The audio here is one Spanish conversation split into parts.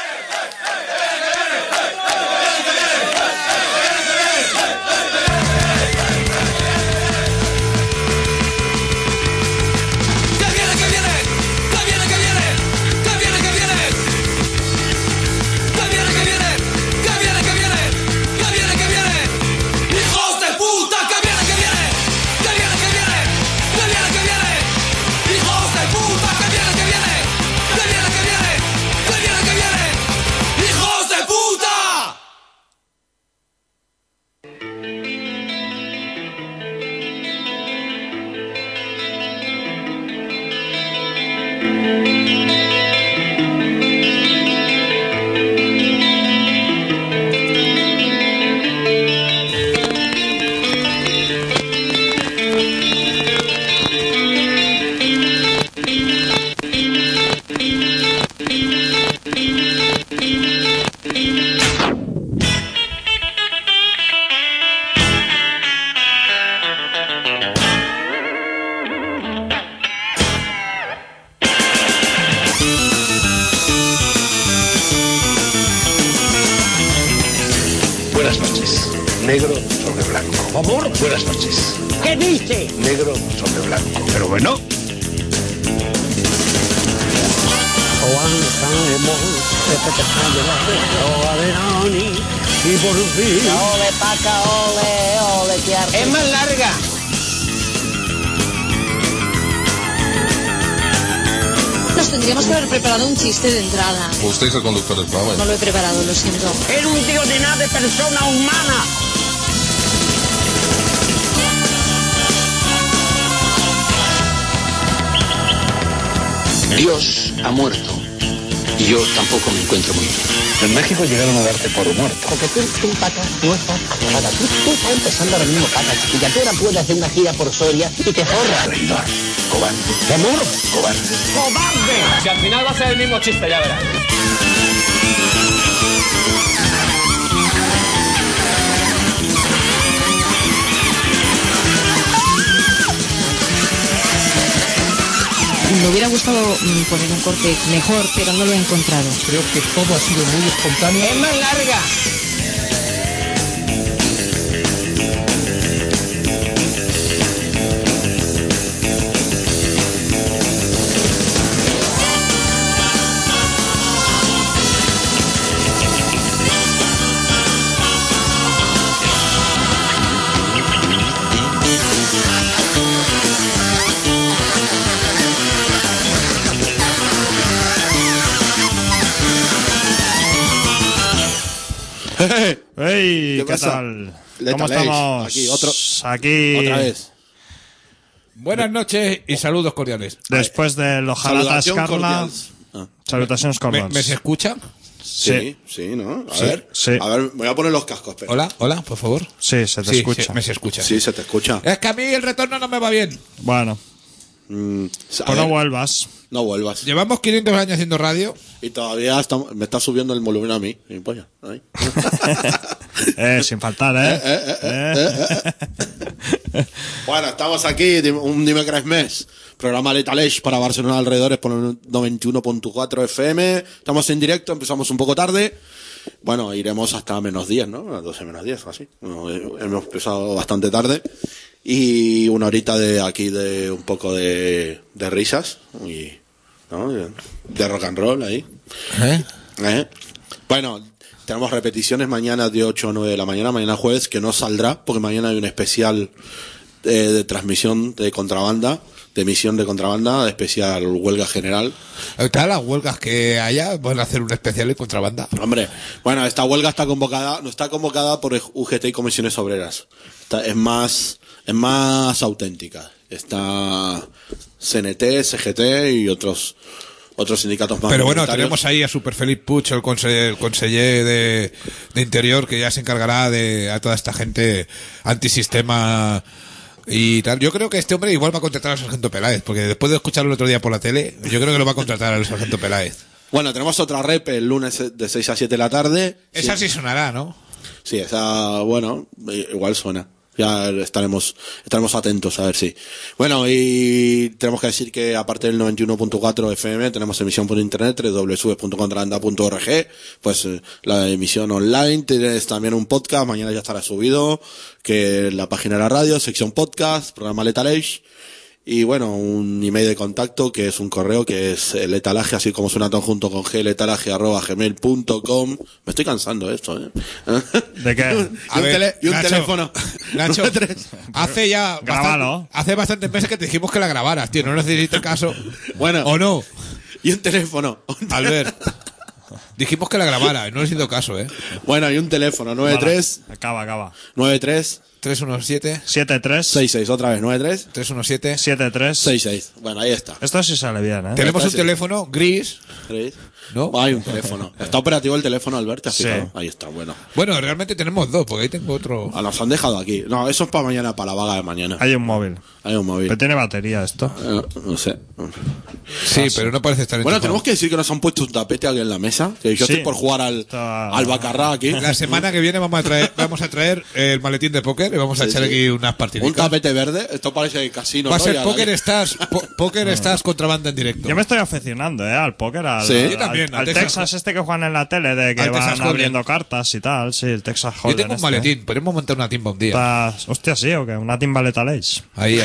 Buenas noches. Negro sobre blanco. ¿Amor? Buenas noches. ¿Qué dice? Negro sobre blanco. Pero bueno. Ole, paca, ole, que arte. Es más larga. Nos tendríamos que haber preparado un chiste de entrada. Usted es el conductor del programa. No lo he preparado, lo siento. Era un tío de nada de persona humana. Dios ha muerto y yo tampoco me encuentro muy bien. En México llegaron a darte por muerto. Porque tú pata, tú estás pata. Tú estás empezando ahora mismo, pata, chiquilla. Tú ahora puedes hacer una gira por Soria y te forras. Traidor. Cobarde. ¿Amor? Cobarde. ¡Cobarde! Si al final va a ser el mismo chiste, ya verás. Me hubiera gustado poner un corte mejor, pero no lo he encontrado. Creo que todo ha sido muy espontáneo. Es más larga. ¡Hey! ¿Qué pasa? tal? Leta ¿Cómo Leis. estamos? Aquí. Otra vez. Buenas noches y saludos cordiales. Después del Ojalá Salutación Tascarla. cordial. Ah. Salutaciones cordiales. ¿Me se escucha? Sí, sí, ¿no? Sí, sí. A ver, voy a poner los cascos. Espera. Hola, hola, por favor. Sí, se te escucha. Sí, me se escucha. Sí, se te escucha. Es que a mí el retorno no me va bien. Bueno, A pues ver, no vuelvas. no vuelvas. Llevamos 500 años haciendo radio. Y todavía me está subiendo el volumen a mí. Mi polla. Ahí. Sin faltar, Bueno, estamos aquí, un dimecres mes. Programa Letaleix para Barcelona alrededores por el 91.4 FM. Estamos en directo, empezamos un poco tarde. Bueno, iremos hasta menos 10, ¿no? A las 12 menos 10 o así. Bueno, hemos empezado bastante tarde. Y una horita de aquí de un poco de risas. Y, ¿no? De rock and roll ahí. Bueno, tenemos repeticiones mañana de 8 a 9 de la mañana, mañana jueves, que no saldrá, porque mañana hay un especial de transmisión de contrabanda, de emisión de contrabanda, de especial huelga general. Todas las huelgas que haya van a hacer un especial de contrabanda. Hombre, bueno, esta huelga está convocada, no está convocada por UGT y comisiones obreras. Es más auténtica. Está CNT, CGT y otros sindicatos más. Pero bueno, minoritarios. tenemos ahí a Super Felipe Puig, el conseller de Interior, que ya se encargará de a toda esta gente antisistema y tal. Yo creo que este hombre igual va a contratar al sargento Peláez, porque después de escucharlo el otro día por la tele, yo creo que lo va a contratar al sargento Peláez. Bueno, tenemos otra rep el lunes de 6 a 7 de la tarde. Esa sí sonará, ¿no? Sí, esa, bueno, igual suena. Ya estaremos atentos a ver si. Bueno, y tenemos que decir que aparte del 91.4 FM tenemos emisión por internet, www.contrabanda.org, pues la emisión online, tienes también un podcast, mañana ya estará subido, que la página de la radio, sección podcast, programa Lethal Age, y bueno, un email de contacto que es un correo que es letalaje, así como suena todo junto con letalaje@gmail.com. Me estoy cansando de esto, ¿De qué? Y un Nacho, teléfono. Nacho, hace ya Grábalo. hace bastantes meses que te dijimos que la grabaras, tío. No necesitas caso. Bueno. ¿O no? Y un teléfono. Albert. Dijimos que la grabara, no necesito caso, ¿eh? Bueno, y un teléfono, 93 Acaba. 93 317 73 66, otra vez, 93 317. 73 66. Bueno, ahí está. Esto sí sale bien, ¿eh? Tenemos un sí. teléfono gris. ¿Tres? ¿No? Hay un teléfono. Está operativo el teléfono, Albert, ¿te has Sí. fijado? Ahí está, bueno. Bueno, realmente tenemos dos, porque ahí tengo otro. Ah, nos han dejado aquí. No, eso es para mañana, para la vaga de mañana. Hay un móvil. Hay un móvil. Pero tiene batería esto. No sé. Sí, pero no parece estar Bueno, enchufado. tenemos que decir que nos han puesto un tapete aquí en la mesa. Que yo Sí. estoy por jugar Está- al Bacarrá aquí. La semana que viene vamos a traer el maletín de póker y vamos a Sí, echar sí. aquí unas partidas. Un tapete verde. Esto parece casino. Va a ¿no? ser Ya, Poker ya. Stars, Poker Stars contrabanda en directo. Yo me estoy aficionando, al póker, al, Sí. al- Yo también, al al Texas, Texas. este que juegan en la tele, de que Al van Texas Hold'em. abriendo cartas y tal, sí, el Texas Yo Hold'em. tengo un este. maletín, podemos montar una timba un día. Hostia, sí, o qué, una timba Lethal Age. Ahí.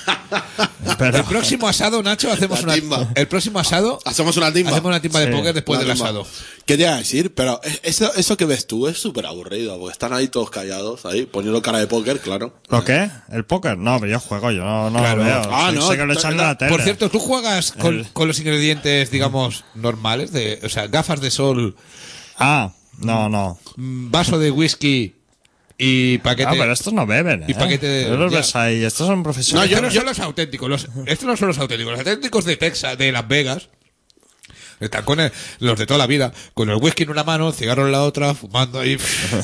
Pero, El próximo asado, Nacho, hacemos La una timba. El próximo asado Hacemos una timba. hacemos una timba de Sí, póker después Una del timba. asado. ¿Qué te iba a decir? Pero eso que ves tú es súper aburrido, porque están ahí todos callados, ahí, poniendo cara de póker, claro. ¿lo qué? ¿El póker? No, pero yo juego, yo no Claro. lo veo. Ah, Sí, no, sé que lo echan en la tele. Por cierto, ¿tú juegas con, El- con los ingredientes, digamos, normales? O sea, gafas de sol, Ah, no. vaso de whisky y paquete. Ah, pero estos no beben, ¿eh? Y paquete de- Yo los ya. ves ahí, estos son profesionales. Estos no son los auténticos. Estos no son los auténticos. Los auténticos de Texas, de Las Vegas, están con los de toda la vida, con el whisky en una mano, el cigarro en la otra, fumando ahí,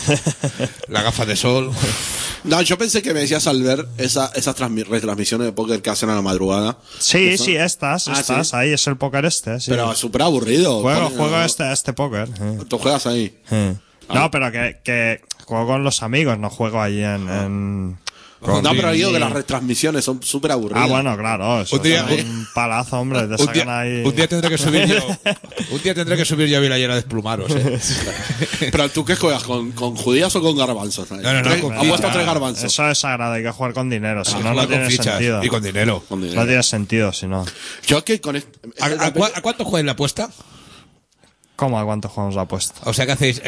la gafa de sol. No, yo pensé que me decías al ver esas retransmisiones de póker que hacen a la madrugada. Sí, Eso. sí, estas, Ah, ¿sí? ahí es el póker este, sí. Pero súper aburrido. juego Ponen- este póker. Tú juegas ahí. No, pero que juego con los amigos, no juego ahí en... con- No, pero digo que las retransmisiones son súper aburridas. Ah, bueno, claro, eso Un día- es un palazo, hombre, te Un sacan día, ahí... un día tendré que subir yo. Un día tendré que subir yo a Vilayera de desplumaros, Pero tú qué juegas, ¿con judías o con garbanzos? No, Tres- con han puesto fichas. 3 garbanzos. Eso es sagrado, hay que jugar con dinero, si no, no Jugar con tiene fichas sentido. y con dinero. Con dinero. No tiene sentido, si no. Yo que con ¿A cuánto juegas la apuesta? ¿Cómo? ¿A cuánto jugamos la apuesta? O sea, ¿qué hacéis?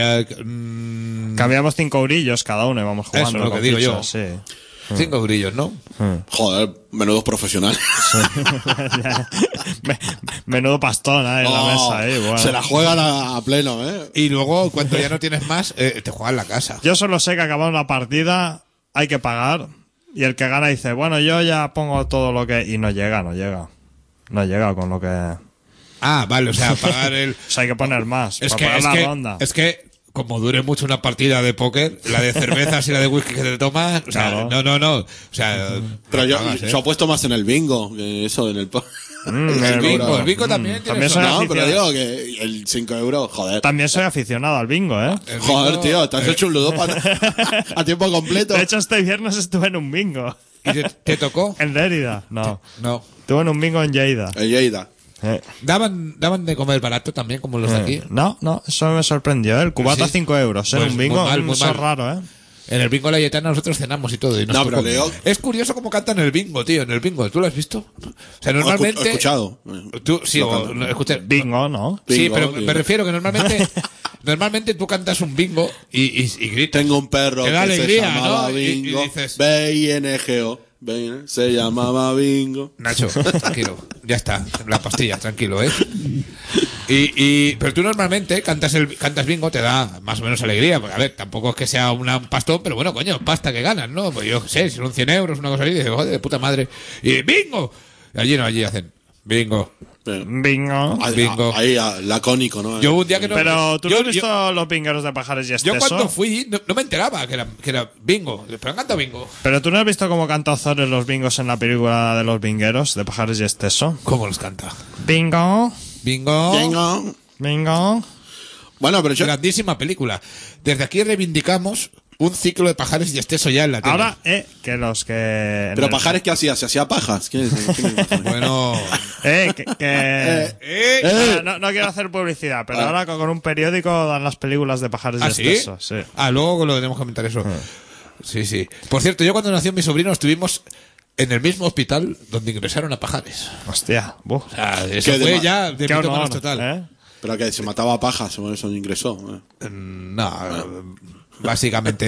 Cambiamos 5 eurillos cada uno y vamos jugando. Eso es lo con que digo yo. fichas, Sí. 5 grillos, ¿no? Joder, menudos profesionales. Menudo pastón ahí en la Oh, mesa, ahí, bueno. Se la juegan a pleno, ¿eh? Y luego, cuando ya no tienes más, te juegan la casa. Yo solo sé que acabamos la partida, hay que pagar, y el que gana dice, bueno, yo ya pongo todo lo que... Y no llega. No llega con lo que... O Ah, vale, o sea, pagar el... sea, hay que poner más, Es para que, pagar es, la que, ronda. es que, como dure mucho una partida de póker, la de cervezas y la de whisky que te tomas, o sea, Claro. no. O sea, Pero yo, pagas, ¿eh? yo apuesto más en el bingo que eso, en el... El bingo también tiene También eso, soy ¿no? No, pero aficionado. digo que el 5 euros, joder. También soy aficionado al bingo, ¿eh? El Joder, bingo- tío, te has hecho un ludo a tiempo completo. De hecho, este viernes estuve en un bingo. ¿Y te tocó? En Lérida. No. No. Estuve en un bingo en Lleida. El Lleida. ¿Daban de comer barato también, como los de aquí? No, eso me sorprendió, ¿eh? El cubata Sí. 5 euros, ¿eh? Pues un bingo, muy mal, muy eso mal. es raro, ¿eh? En el bingo Layetana nosotros cenamos y todo. Y nos No, pero tocó. Leo- Es curioso cómo cantan el bingo, tío, en el bingo. ¿Tú lo has visto? O sea, He normalmente... escuchado. Tú, sí, Lo o cantan. no, escucha, Bingo, ¿no? Sí, Bingo, pero bingo. me refiero que normalmente tú cantas un bingo y gritas. Tengo un perro Te que da alegría, se llamaba ¿no? Y Bingo. dices- B-I-N-G-O. Se llamaba Bingo. Nacho, tranquilo, ya está, la pastilla, tranquilo, ¿eh? Pero tú normalmente cantas bingo, te da más o menos alegría, porque a ver, tampoco es que sea un pastón, pero bueno, coño, pasta que ganas, ¿no? Pues yo qué sé, si son 100 euros, una cosa así, dices, joder, de puta madre, y bingo, y allí hacen bingo. Bingo. Bingo. Ahí, lacónico, ¿no? Yo un día que no... Pero tú yo- no has visto los bingueros de Pajares y Yo Esteso. cuando fui no me enteraba que era bingo, pero me encanta bingo. Pero tú no has visto cómo canta Ozores los bingos en la película de los bingueros de Pajares y Esteso. ¿Cómo los canta? Bingo, Bingo. Bingo. bingo. Bueno, pero yo... Grandísima película. Desde aquí reivindicamos un ciclo de Pajares y esté eso ya en la tele. Ahora, que los que... Pero Pajares, ¿qué hacía? ¿Se hacía pajas? Bueno... No quiero hacer publicidad, pero ahora con un periódico dan las películas de Pajares ¿Ah, y sí? Esteso. Sí. Luego lo tenemos que comentar eso. Sí, sí. Por cierto, yo cuando nació mi sobrino estuvimos en el mismo hospital donde ingresaron a Pajares. Hostia, O sea, eso Qué fue dema- ya de qué mitómanos honor, total. Pero que se mataba a pajas, por eso no ingresó. No, básicamente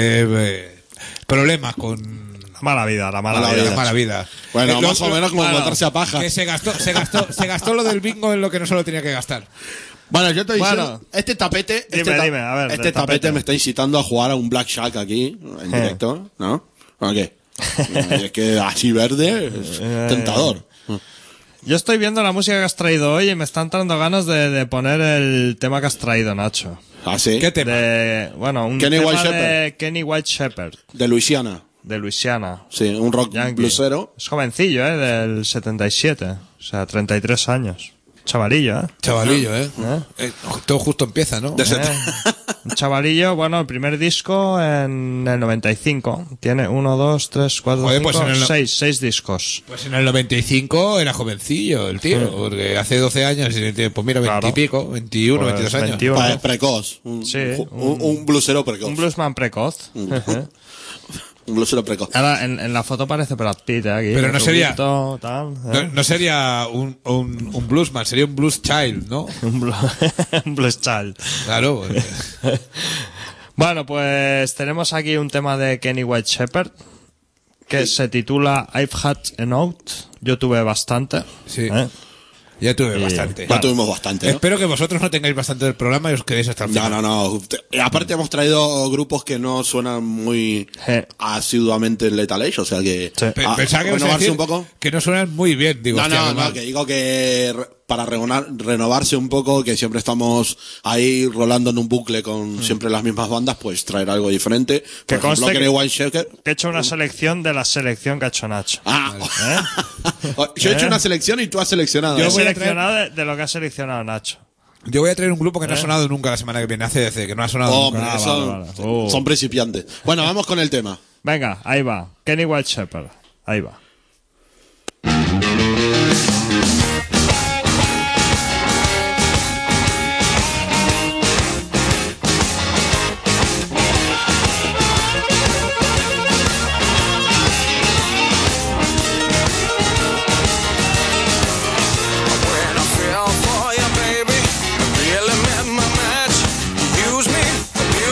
problemas con La mala vida. la mala vida. Bueno, más o menos como bueno, matarse a pajas. Que se gastó lo del bingo en lo que no se lo tenía que gastar. Bueno, yo te digo, Bueno. este tapete, Dime, a ver, este del tapete. me está incitando a jugar a un blackjack aquí, en directo, ¿no? ¿O qué? Es que así verde es tentador. Yo estoy viendo la música que has traído hoy y me están dando ganas de poner el tema que has traído, Nacho. ¿Ah, sí? ¿Qué tema? Un Kenny tema White de Kenny White Shepherd, De Luisiana. de Luisiana. Sí, un rock Yankee. bluesero. Es jovencillo, del 77. O sea, 33 años. Chavalillo, Chavalillo, todo justo empieza, ¿no? Un chavalillo, bueno, el primer disco en el 95. Tiene 1, 2, 3, 4, Joder, 5, pues en el 6 discos. Pues en el 95 era jovencillo el tío, porque hace 12 años, pues mira, 20 Claro. y pico, 21, Pues 22 años. 21. Precoz. Sí, Un bluesero precoz. Un bluesman precoz. Un bluesero precoz. Ahora, en la foto parece Brad Pitt, aquí. Pero no sería- rubito, tal, No sería un bluesman, sería un blues child, ¿no? un blues child. Claro. Bueno, pues tenemos aquí un tema de Kenny White Shepherd que se titula I've Had a Note. Yo tuve bastante. Sí. Ya tuve Y- bastante. Ya tuvimos bastante, ¿no? Espero que vosotros no tengáis bastante del programa y os quedéis hasta el final. No. Aparte hemos traído grupos que no suenan muy asiduamente en Lethal Age, o sea que... Sí. Pensaba que ibas a renovarse decir un poco. que no suenan muy bien, digo. hostia, qué mal. Que digo que para renovarse un poco, que siempre estamos ahí rolando en un bucle con siempre las mismas bandas, pues traer algo diferente. Por Que ejemplo, conste Kenny White Shepherd. Que he hecho una selección de la selección que ha hecho Nacho. Yo he hecho una selección y tú has seleccionado. Yo he voy a seleccionado de lo que ha seleccionado Nacho. Yo voy a traer un grupo que no ha sonado nunca la semana que viene, ACDC, que no ha sonado Hombre, nunca. son, son principiantes. Bueno, vamos con el tema. Venga, ahí va. Kenny White Shepherd. Ahí va.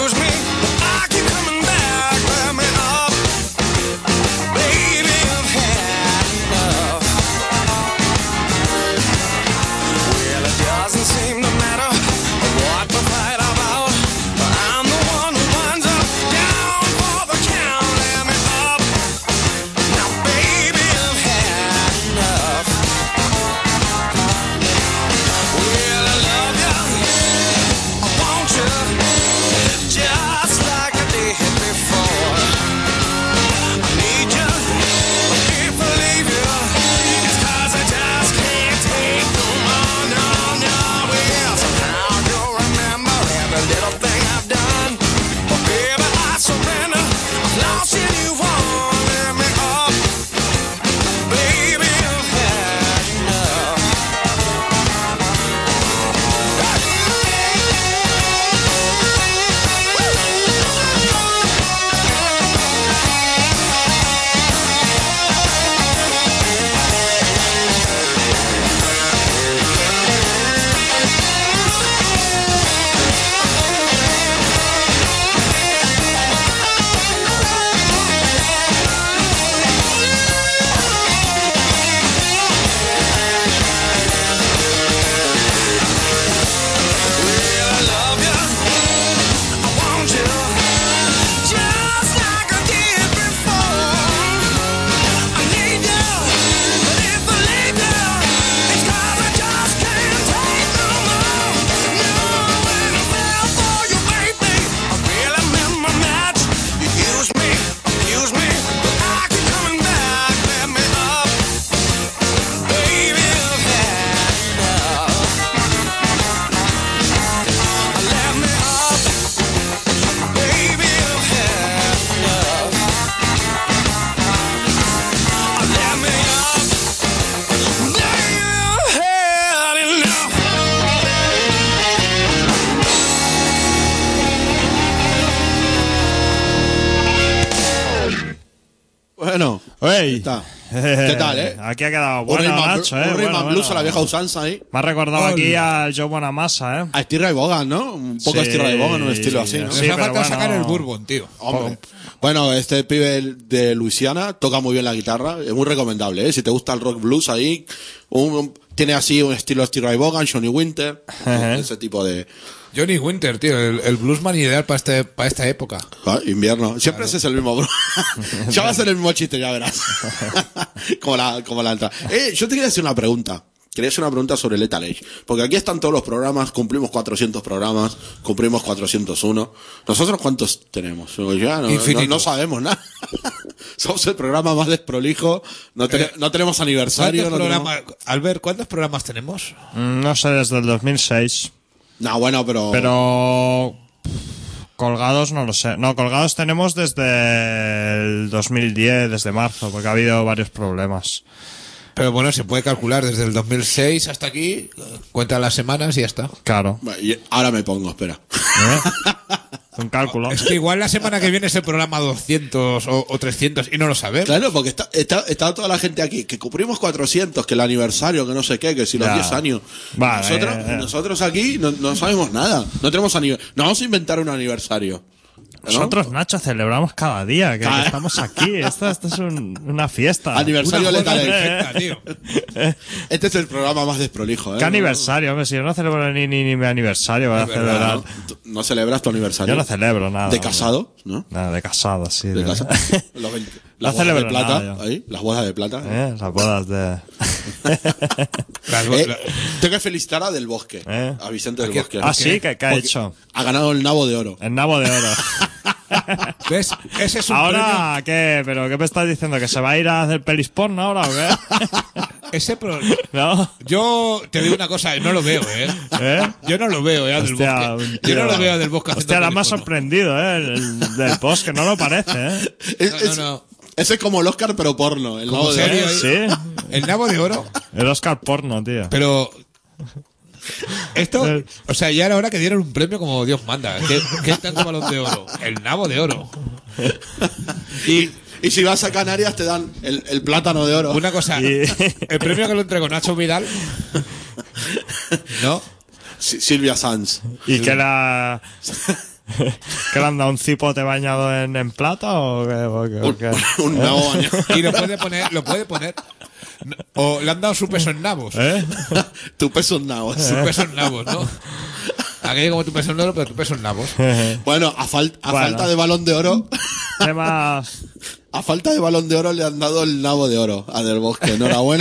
Baby, I've had ¡Ey! Está. ¿Qué tal, Aquí ha quedado Un bueno, Rayman Nacho, un Rayman bueno, Blues a la bueno. vieja usanza ahí. Me ha recordado aquí al Joe Bonamassa, A Steve Ray Vaughan, ¿no? Un poco Sí, Steve Ray Vaughan, un estilo así, ¿no? Nos Sí, ha pero faltado bueno. sacar el Bourbon, tío. Hombre. Bueno, este pibe de Luisiana toca muy bien la guitarra, es muy recomendable, ¿eh? Si te gusta el rock blues ahí, tiene así un estilo Steve Ray Vaughan, Johnny Winter, ese tipo de Johnny Winter, tío, el bluesman ideal para esta época. invierno. Siempre ese es el mismo, bro. Ya va a ser el mismo chiste, ya verás. como la entrada. Yo te quería hacer una pregunta. Quería hacer una pregunta sobre Lethal Age. Porque aquí están todos los programas, cumplimos 400 programas, cumplimos 401. ¿Nosotros cuántos tenemos? Ya Infinito. no sabemos nada. Somos el programa más desprolijo. No tenemos aniversario. ¿Cuántos No programas, Albert, cuántos programas tenemos? No sé, desde el 2006. No, bueno, Pero colgados no lo sé. No, colgados tenemos desde el 2010, desde marzo, porque ha habido varios problemas. Pero bueno, se puede calcular desde el 2006 hasta aquí, cuenta las semanas y ya está. Claro. Bueno, y ahora me pongo, espera. Un cálculo. Es que igual la semana que viene es el programa 200 o 300 y no lo sabemos. Claro, porque está toda la gente aquí, que cumplimos 400, que el aniversario, que no sé qué, que si los Ya. 10 años. Vale, Nosotros aquí no sabemos nada. No tenemos aniversario. No vamos a inventar un aniversario. ¿no? Nosotros, Nacho, celebramos cada día que Cada- estamos aquí. Esto es una fiesta. Aniversario Una Lethal joda Age. perfecta, tío. Este es el programa más desprolijo, ¿eh? ¿Qué aniversario? Hombre, si yo no celebro ni mi aniversario, voy a Es verdad, celebrar. ¿No? ¿No celebras tu aniversario? Yo no celebro nada. ¿De hombre. casado? ¿No? Nada, de casado, sí. De casado. Los 20 las No bodas de celebro plata. nada, yo. Ahí, las bodas de plata. Las bodas de... Tengo que felicitar a Del Bosque. A Vicente Del Bosque. Ah, sí, ¿qué ha Porque hecho? Ha ganado el nabo de oro. El nabo de oro. ¿Ves? Ese es un ¿Ahora qué? ¿Pero qué me estás diciendo? ¿Que se va a ir a hacer pelis porno ahora o qué? premio. Ese ¿No? Yo te digo una cosa, no lo veo, ¿Eh? Yo no lo veo, Del Hostia, Bosque. un Yo tío. no lo veo Del Bosque haciendo Hostia, la me ha teléfono. sorprendido, el del Bosque. No lo parece, No. Ese es como el Oscar, pero porno. El Como nabo de serio, oro. ¿eh? Sí. El nabo de oro. El Oscar porno, tío. Pero esto, o sea, ya era hora que dieran un premio como Dios manda. ¿Qué es tanto balón de oro? El nabo de oro. Y si vas a Canarias te dan el plátano de oro. Una cosa, el premio que lo entregó Nacho Vidal, ¿no? Silvia Sanz. ¿Y que la... ¿Que le han dado un cipote bañado en plata o qué? Un nabo bañado. Y lo puede poner. O le han dado su peso en nabos. Tu peso en nabos. Su peso en nabos, ¿no? Aquello como tu peso en oro, pero tu peso en nabos. Bueno, a falta de balón de oro, Temas... a falta de balón de oro le han dado el nabo de oro a Del Bosque. Enhorabuena.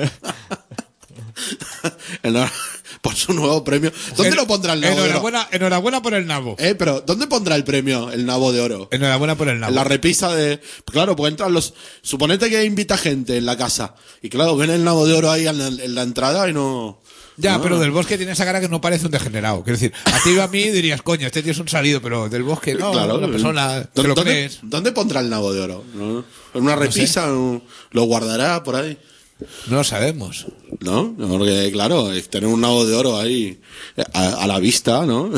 Por su nuevo premio. ¿Dónde lo pondrá el nabo de oro? Enhorabuena por el nabo. Pero ¿dónde pondrá el premio, el nabo de oro? Enhorabuena por el nabo. En la repisa de... Claro, pues entran los... Suponete que invita gente en la casa. Y claro, ven el nabo de oro ahí en la entrada y no... Ya, no. pero Del Bosque tiene esa cara que no parece un degenerado. Quiero decir, a ti o a mí dirías, coño, este tío es un salido, pero Del Bosque no, Claro, una persona, ¿te lo crees? ¿Dónde pondrá el nabo de oro? ¿No? ¿En una repisa? ¿Lo guardará por ahí? No lo sabemos. ¿No? Porque, claro, es tener un nabo de oro ahí a la vista, ¿no?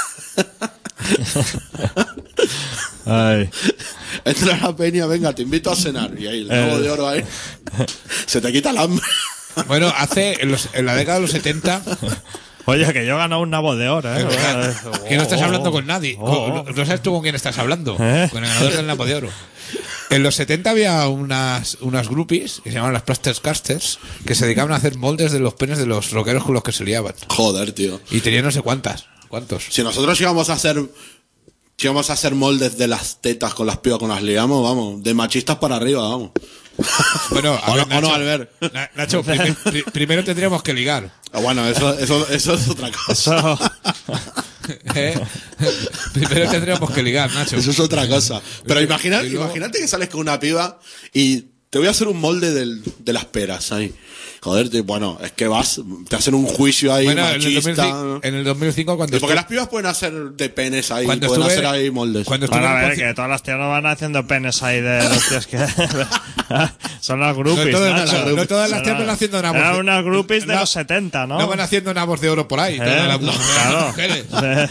Ay. Entra a la peña, venga, te invito a cenar. Y ahí el nabo de oro ahí. Se te quita el hambre. Bueno, en la década de los 70, Oye, que yo he ganado un nabo de oro, ¿eh? que no estás hablando con nadie. Oh. No sabes tú con quién estás hablando. Con el ganador del nabo de oro. En los 70 había unas groupies que se llamaban las Plastercasters que se dedicaban a hacer moldes de los penes de los rockeros con los que se liaban. Joder, tío. Y tenían no sé cuántos. Si nosotros íbamos a hacer moldes de las tetas con las pibas con las liamos, vamos, de machistas para arriba, vamos. Bueno, a O ver, no, Nacho, Albert. Nacho, primero tendríamos que ligar. Bueno, eso es otra cosa. ¿Eh? Primero tendríamos que ligar, Nacho. Eso es otra cosa. Pero Y luego- imagínate que sales con una piba y te voy a hacer un molde de las peras ahí. Joder, bueno, es que te hacen un juicio ahí Bueno, machista. en el 2005 cuando Porque las pibas pueden hacer de penes ahí, Cuando pueden estuve- hacer ahí moldes. cuando estuve Bueno, a en ver, el que todas las tías no van haciendo penes ahí de los tíos que... Son las groupies, No todas las- Nacho. no todas las Son tías van haciendo nabos. Eran unas groupies de No. los 70, ¿no? no van haciendo nabos de oro por ahí. todas las claro. mujeres.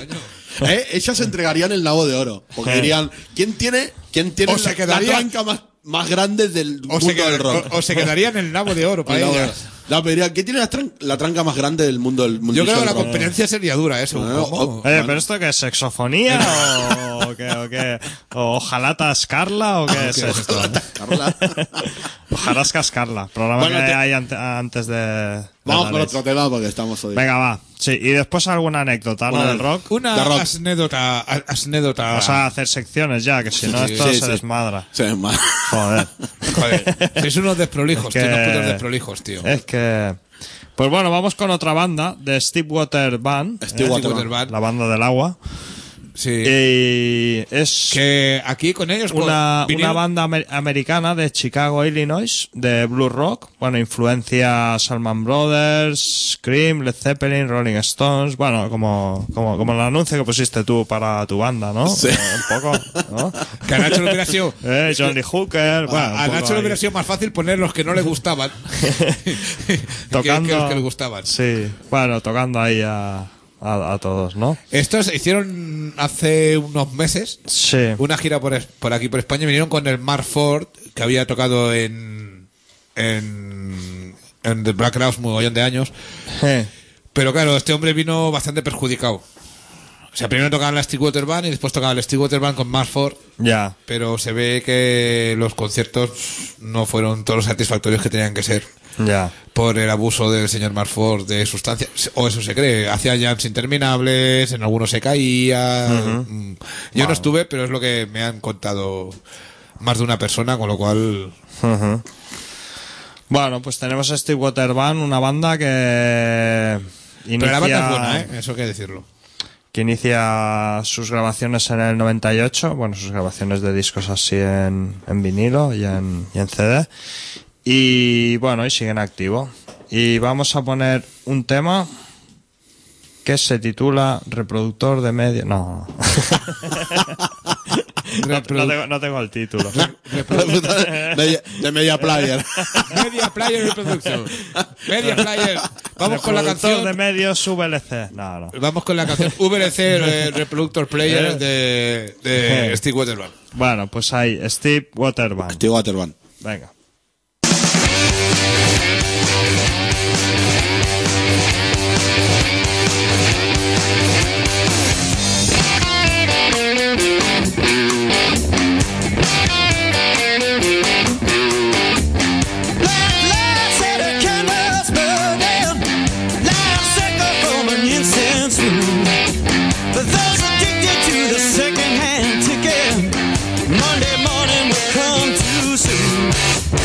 Ellas entregarían el nabo de oro. Porque dirían, ¿quién tiene O se quedaría- la tranca más más grandes del mundo del rock. o se quedaría en el nabo de oro para Y ellas. la pediría, ¿qué tiene la tranca más grande del mundo del mundo Yo creo que del la rock? competencia sería dura, eso. ¿Cómo? ¿Pero esto qué es? ¿Sexofonía o qué? ¿O jalatas Carla o qué es esto? Carla. O jarascas Carla, programa Bueno, que hay antes de... Vamos de con la otro tema porque estamos hoy. Venga, va. Sí, y después alguna anécdota, ¿no? Bueno, Del rock. Una de rock. anécdota. Vamos a hacer secciones ya, que si no Sí, esto sí, se sí. desmadra. Sí, es más. Joder. Joder, sois unos desprolijos, Es que- tío, unos putos desprolijos, tío. Es que... Pues bueno, vamos con otra banda, de Stillwater Band. Stillwater Band. La banda del agua. Sí. Y es Que aquí con ellos... una vinieron- banda americana de Chicago, Illinois, de blues rock. Bueno, influencia Salman Brothers, Cream, Led Zeppelin, Rolling Stones. Bueno, como el anuncio que pusiste tú para tu banda, ¿no? Sí. Un poco, ¿no? Que a Nacho le hubiera sido... Johnny Hooker. Bueno, a un poco Nacho le ahí. hubiera sido más fácil poner los que no le gustaban Tocando. que los que le gustaban. Sí, bueno, tocando ahí a todos, ¿no? Estos se hicieron hace unos meses Sí. una gira por aquí, por España. Vinieron con el Mark Ford, que había tocado en The Black Crowes un mogollón de años. Pero claro, este hombre vino bastante perjudicado. O sea, primero tocaban la Stillwater Band y después tocaban la Stillwater Band con Mark Ford. Ya. Pero se ve que los conciertos no fueron todos los satisfactorios que tenían que ser. Ya. Por el abuso del señor Marford de sustancias, o eso se cree, hacía jams interminables, en algunos se caía. Yo no estuve, pero es lo que me han contado más de una persona, con lo cual... Bueno, pues tenemos a Stillwater Band, una banda que inicia, Pero la banda es buena, ¿eh? Eso hay que decirlo. que inicia sus grabaciones en el 98, bueno, sus grabaciones de discos así en vinilo y en CD. Y bueno, y siguen activo. Y vamos a poner un tema que se titula Reproductor de medio... No. No tengo el título. de Media Player. Media Player Reproduction. Media Player. Vamos con la Reproductor canción. de medios VLC. No. Vamos con la canción VLC Reproductor Player de Stillwater Band. Bueno, pues ahí, Stillwater Band. Stillwater Band. Venga. Monday morning will come too soon.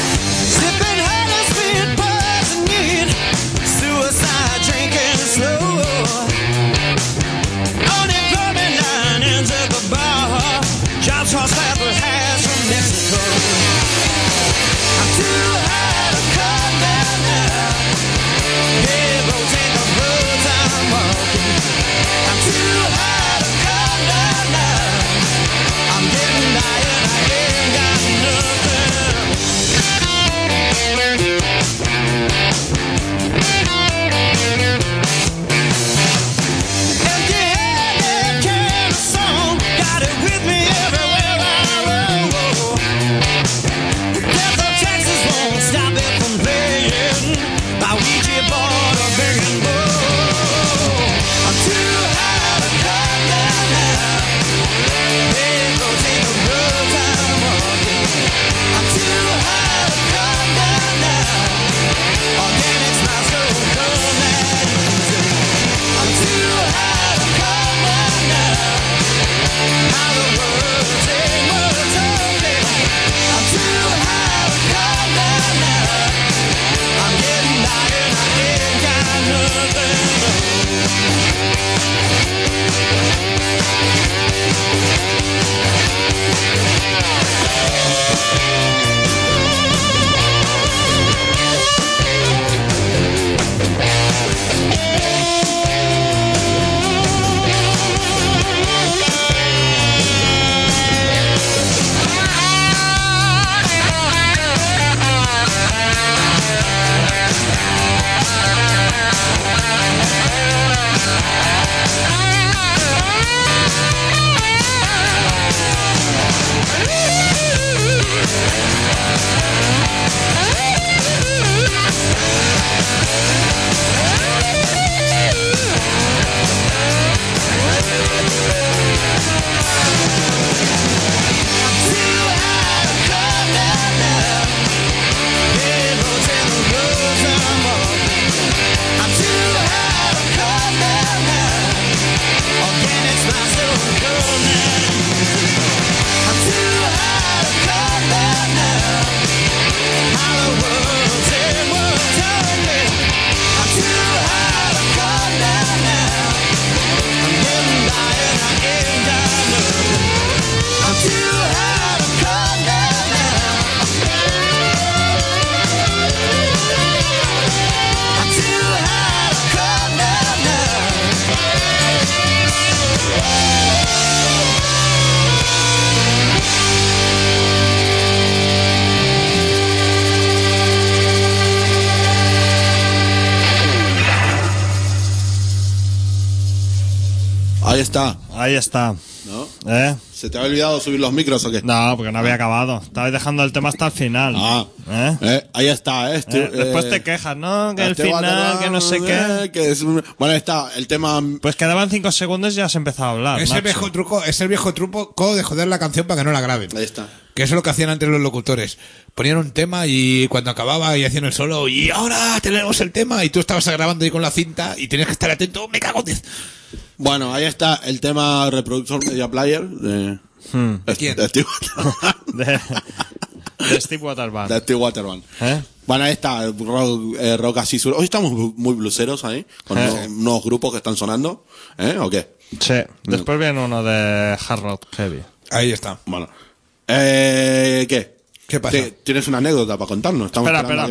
Ahí está. Ahí está. ¿No? ¿Se te había olvidado subir los micros o qué? No, porque no había acabado. Estabais dejando el tema hasta el final. Ahí está. Después te quejas, ¿no? Que el final, que no sé qué. Bueno, ahí está. El tema... Pues quedaban 5 segundos y ya has empezado a hablar. Es el viejo truco de joder la canción para que no la graben. Ahí está. Que eso es lo que hacían antes los locutores. Ponían un tema y cuando acababa y hacían el solo, y ahora tenemos el tema, y tú estabas grabando ahí con la cinta y tenías que estar atento. ¡Me cago en 10! Bueno, ahí está el tema Reproductor Media Player de... ¿Quién? De Steve Waterman. De Steve Waterman. De Steve Waterman. Bueno, ahí está, rock así. Hoy estamos muy bluseros ahí, con unos grupos que están sonando. ¿O qué? Sí. Después viene uno de Hard Rock Heavy. Ahí está. Bueno. ¿Qué? ¿Qué pasa? ¿Tienes una anécdota para contarnos? Espera.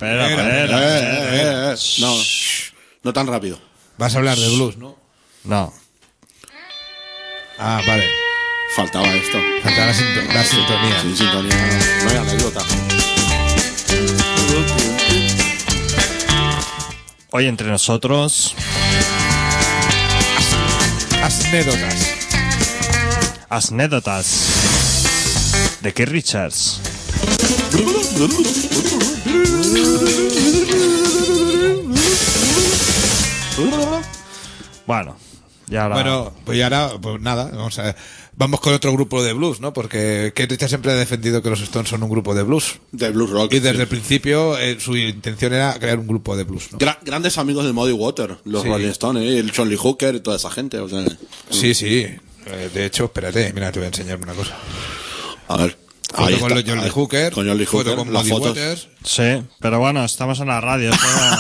No tan rápido. Vas a hablar de blues, ¿no? No. Ah, vale. Faltaba esto. Faltaba la sintonía. Sin sintonía. No hay anécdota. Hoy entre nosotros... Anécdotas. De Keith Richards. Bueno, y ahora... Bueno, pues ahora, pues nada, vamos con otro grupo de blues, ¿no? Porque Keith Richards siempre ha defendido que los Stones son un grupo de blues. De blues rock. Y desde el principio su intención era crear un grupo de blues, ¿no? Grandes amigos de Muddy Water, los Rolling Stones, el John Lee Hooker y toda esa gente. O sea, Sí. De hecho, espérate, mira, te voy a enseñar una cosa. A ver. Foto con John Lee Hooker, con John Lee Hooker, foto con las Muddy fotos. Waters. Sí, pero bueno, estamos en la radio.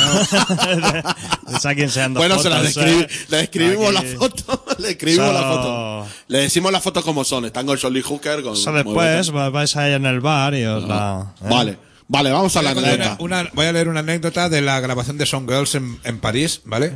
Es aquí enseñando Bueno, fotos, le escribimos Aquí. la foto. Le escribimos la foto. Le decimos las fotos como son. Están con John Lee Hooker. Eso después vais ahí en el bar y os la... Vale, vamos a la Voy anécdota. voy a leer una anécdota de la grabación de Some Girls en París, ¿vale?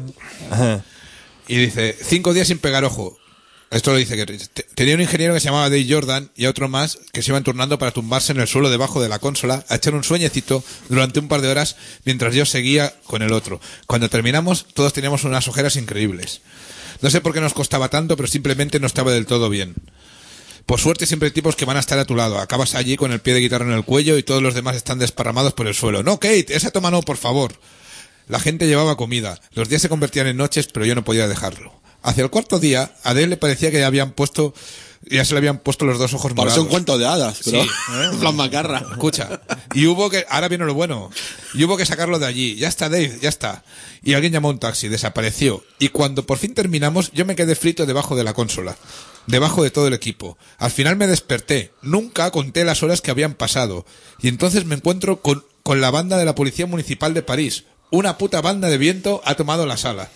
Y dice, 5 días sin pegar ojo. Esto lo dice que tenía un ingeniero que se llamaba Dave Jordan y a otro más que se iban turnando para tumbarse en el suelo debajo de la consola a echar un sueñecito durante un par de horas mientras yo seguía con el otro. Cuando terminamos, todos teníamos unas ojeras increíbles. No sé por qué nos costaba tanto, pero simplemente no estaba del todo bien. Por suerte siempre hay tipos que van a estar a tu lado. Acabas allí con el pie de guitarra en el cuello y todos los demás están desparramados por el suelo. No, Kate, esa toma no, por favor. La gente llevaba comida. Los días se convertían en noches, pero yo no podía dejarlo. Hacia el cuarto día, a Dave le parecía que ya se le habían puesto los dos ojos morados. Parece un cuento de hadas, pero Sí. en plan macarra. Escucha, ahora viene lo bueno, y hubo que sacarlo de allí. Ya está, Dave, ya está. Y alguien llamó a un taxi, desapareció. Y cuando por fin terminamos, yo me quedé frito debajo de la consola, debajo de todo el equipo. Al final me desperté, nunca conté las horas que habían pasado. Y entonces me encuentro con la banda de la Policía Municipal de París. Una puta banda de viento ha tomado la sala.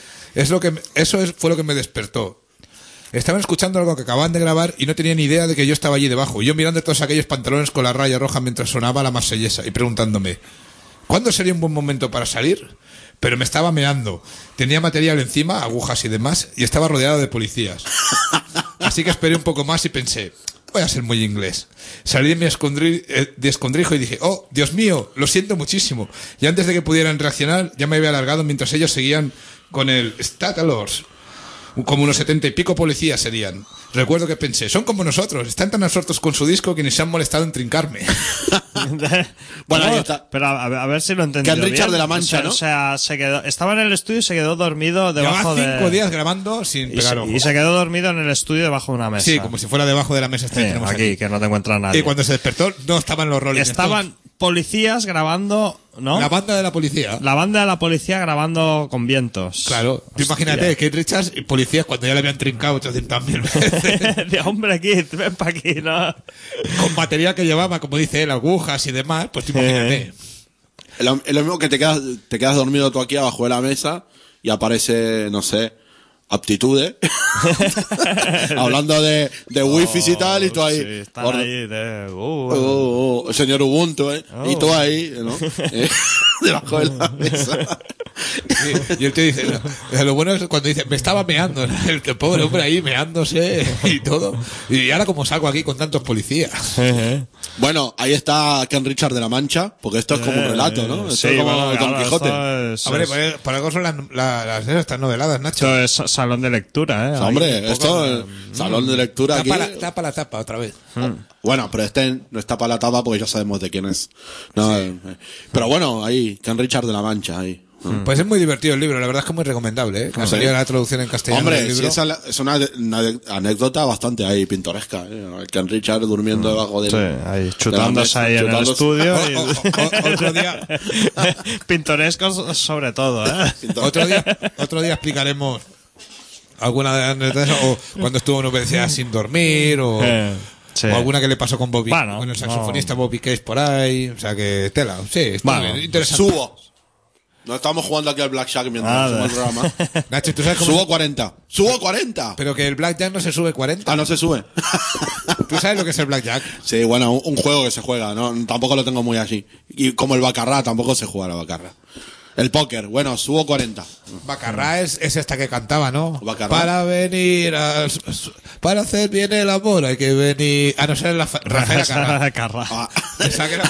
Fue lo que me despertó. Estaban escuchando algo que acababan de grabar y no tenía ni idea de que yo estaba allí debajo. Yo mirando todos aquellos pantalones con la raya roja mientras sonaba la marsellesa y preguntándome, ¿cuándo sería un buen momento para salir? Pero me estaba meando. Tenía material encima, agujas y demás, y estaba rodeado de policías. Así que esperé un poco más y pensé, voy a ser muy inglés. Salí de mi escondrijo y dije, oh, Dios mío, lo siento muchísimo. Y antes de que pudieran reaccionar, ya me había alargado mientras ellos seguían con el Statalors. Como unos 70 y pico policías serían. Recuerdo que pensé, son como nosotros, están tan absortos con su disco que ni se han molestado en trincarme. Bueno, ahí está. Pero a ver si lo entendí. Que Richard bien. de la Mancha, ¿no? O sea, estaba en el estudio y se quedó dormido debajo Llevaba de... 5 días grabando sin pegar ojo. Y se quedó dormido en el estudio debajo de una mesa. Sí, como si fuera debajo de la mesa. Tenemos aquí, que no te encuentra nadie. Y cuando se despertó, no estaban los Rolling Estaban Stones. policías grabando, ¿no? La banda de la policía. La banda de la policía grabando con vientos. Claro. Tú imagínate que Richards y policías cuando ya le habían trincado 800.000 veces. De hombre, Keith, ven para aquí, ¿no? Con material que llevaba, como dice él, agujas y demás, pues tú imagínate. Es lo mismo que te quedas dormido tú aquí abajo de la mesa y aparece, no sé, aptitudes. Hablando de wifi y tal, y tú ahí. Sí, están ahí de... señor Ubuntu, ¿eh? Y tú ahí, ¿no? debajo de la mesa. Y él te dice, lo bueno es cuando dice, me estaba meando, el pobre hombre ahí meándose y todo. Y ahora como salgo aquí con tantos policías. Bueno, ahí está Ken Richard de la Mancha, porque esto es como un relato, ¿no? Esto es como bueno, Don claro, Quijote. Hombre, por algo son las estas noveladas, Nacho. Esto es salón de lectura, ¿eh? Hombre, esto es salón de lectura aquí. Tapa la tapa otra vez. Bueno, pero este no está para la tapa porque ya sabemos de quién es. No, pero bueno, ahí, Ken Richard de la Mancha, ahí. Pues es muy divertido el libro, la verdad es que es muy recomendable, ¿eh? Ha salido la traducción en castellano Hombre, del libro. sí, es una anécdota bastante ahí pintoresca. El Ken Richard durmiendo debajo del... Sí, ahí chutándose ahí en el estudio. Otro día... Pintorescos sobre todo, ¿eh? Otro día explicaremos alguna anécdota de eso, o cuando estuvo en UPCA sin dormir, o alguna que le pasó con Bobby, con el saxofonista Bobby Case por ahí. O sea que tela, sí, está bien, interesante. Subo. No estamos jugando aquí al Blackjack mientras hacemos el programa. Nacho, ¿tú sabes cómo Subo 40. ¡Subo 40! Pero que el Blackjack no se sube 40. Ah, no se sube. ¿Tú sabes lo que es el Blackjack? Sí, bueno, un juego que se juega, ¿no? Tampoco lo tengo muy así. Y como el Baccarat, tampoco se juega la Baccarat. El póker, bueno, subo 40. Baccarat es esta que cantaba, ¿no? Baccarat. Para hacer bien el amor hay que venir... Ah, no, ser Rafaela Carrà. Esa que era...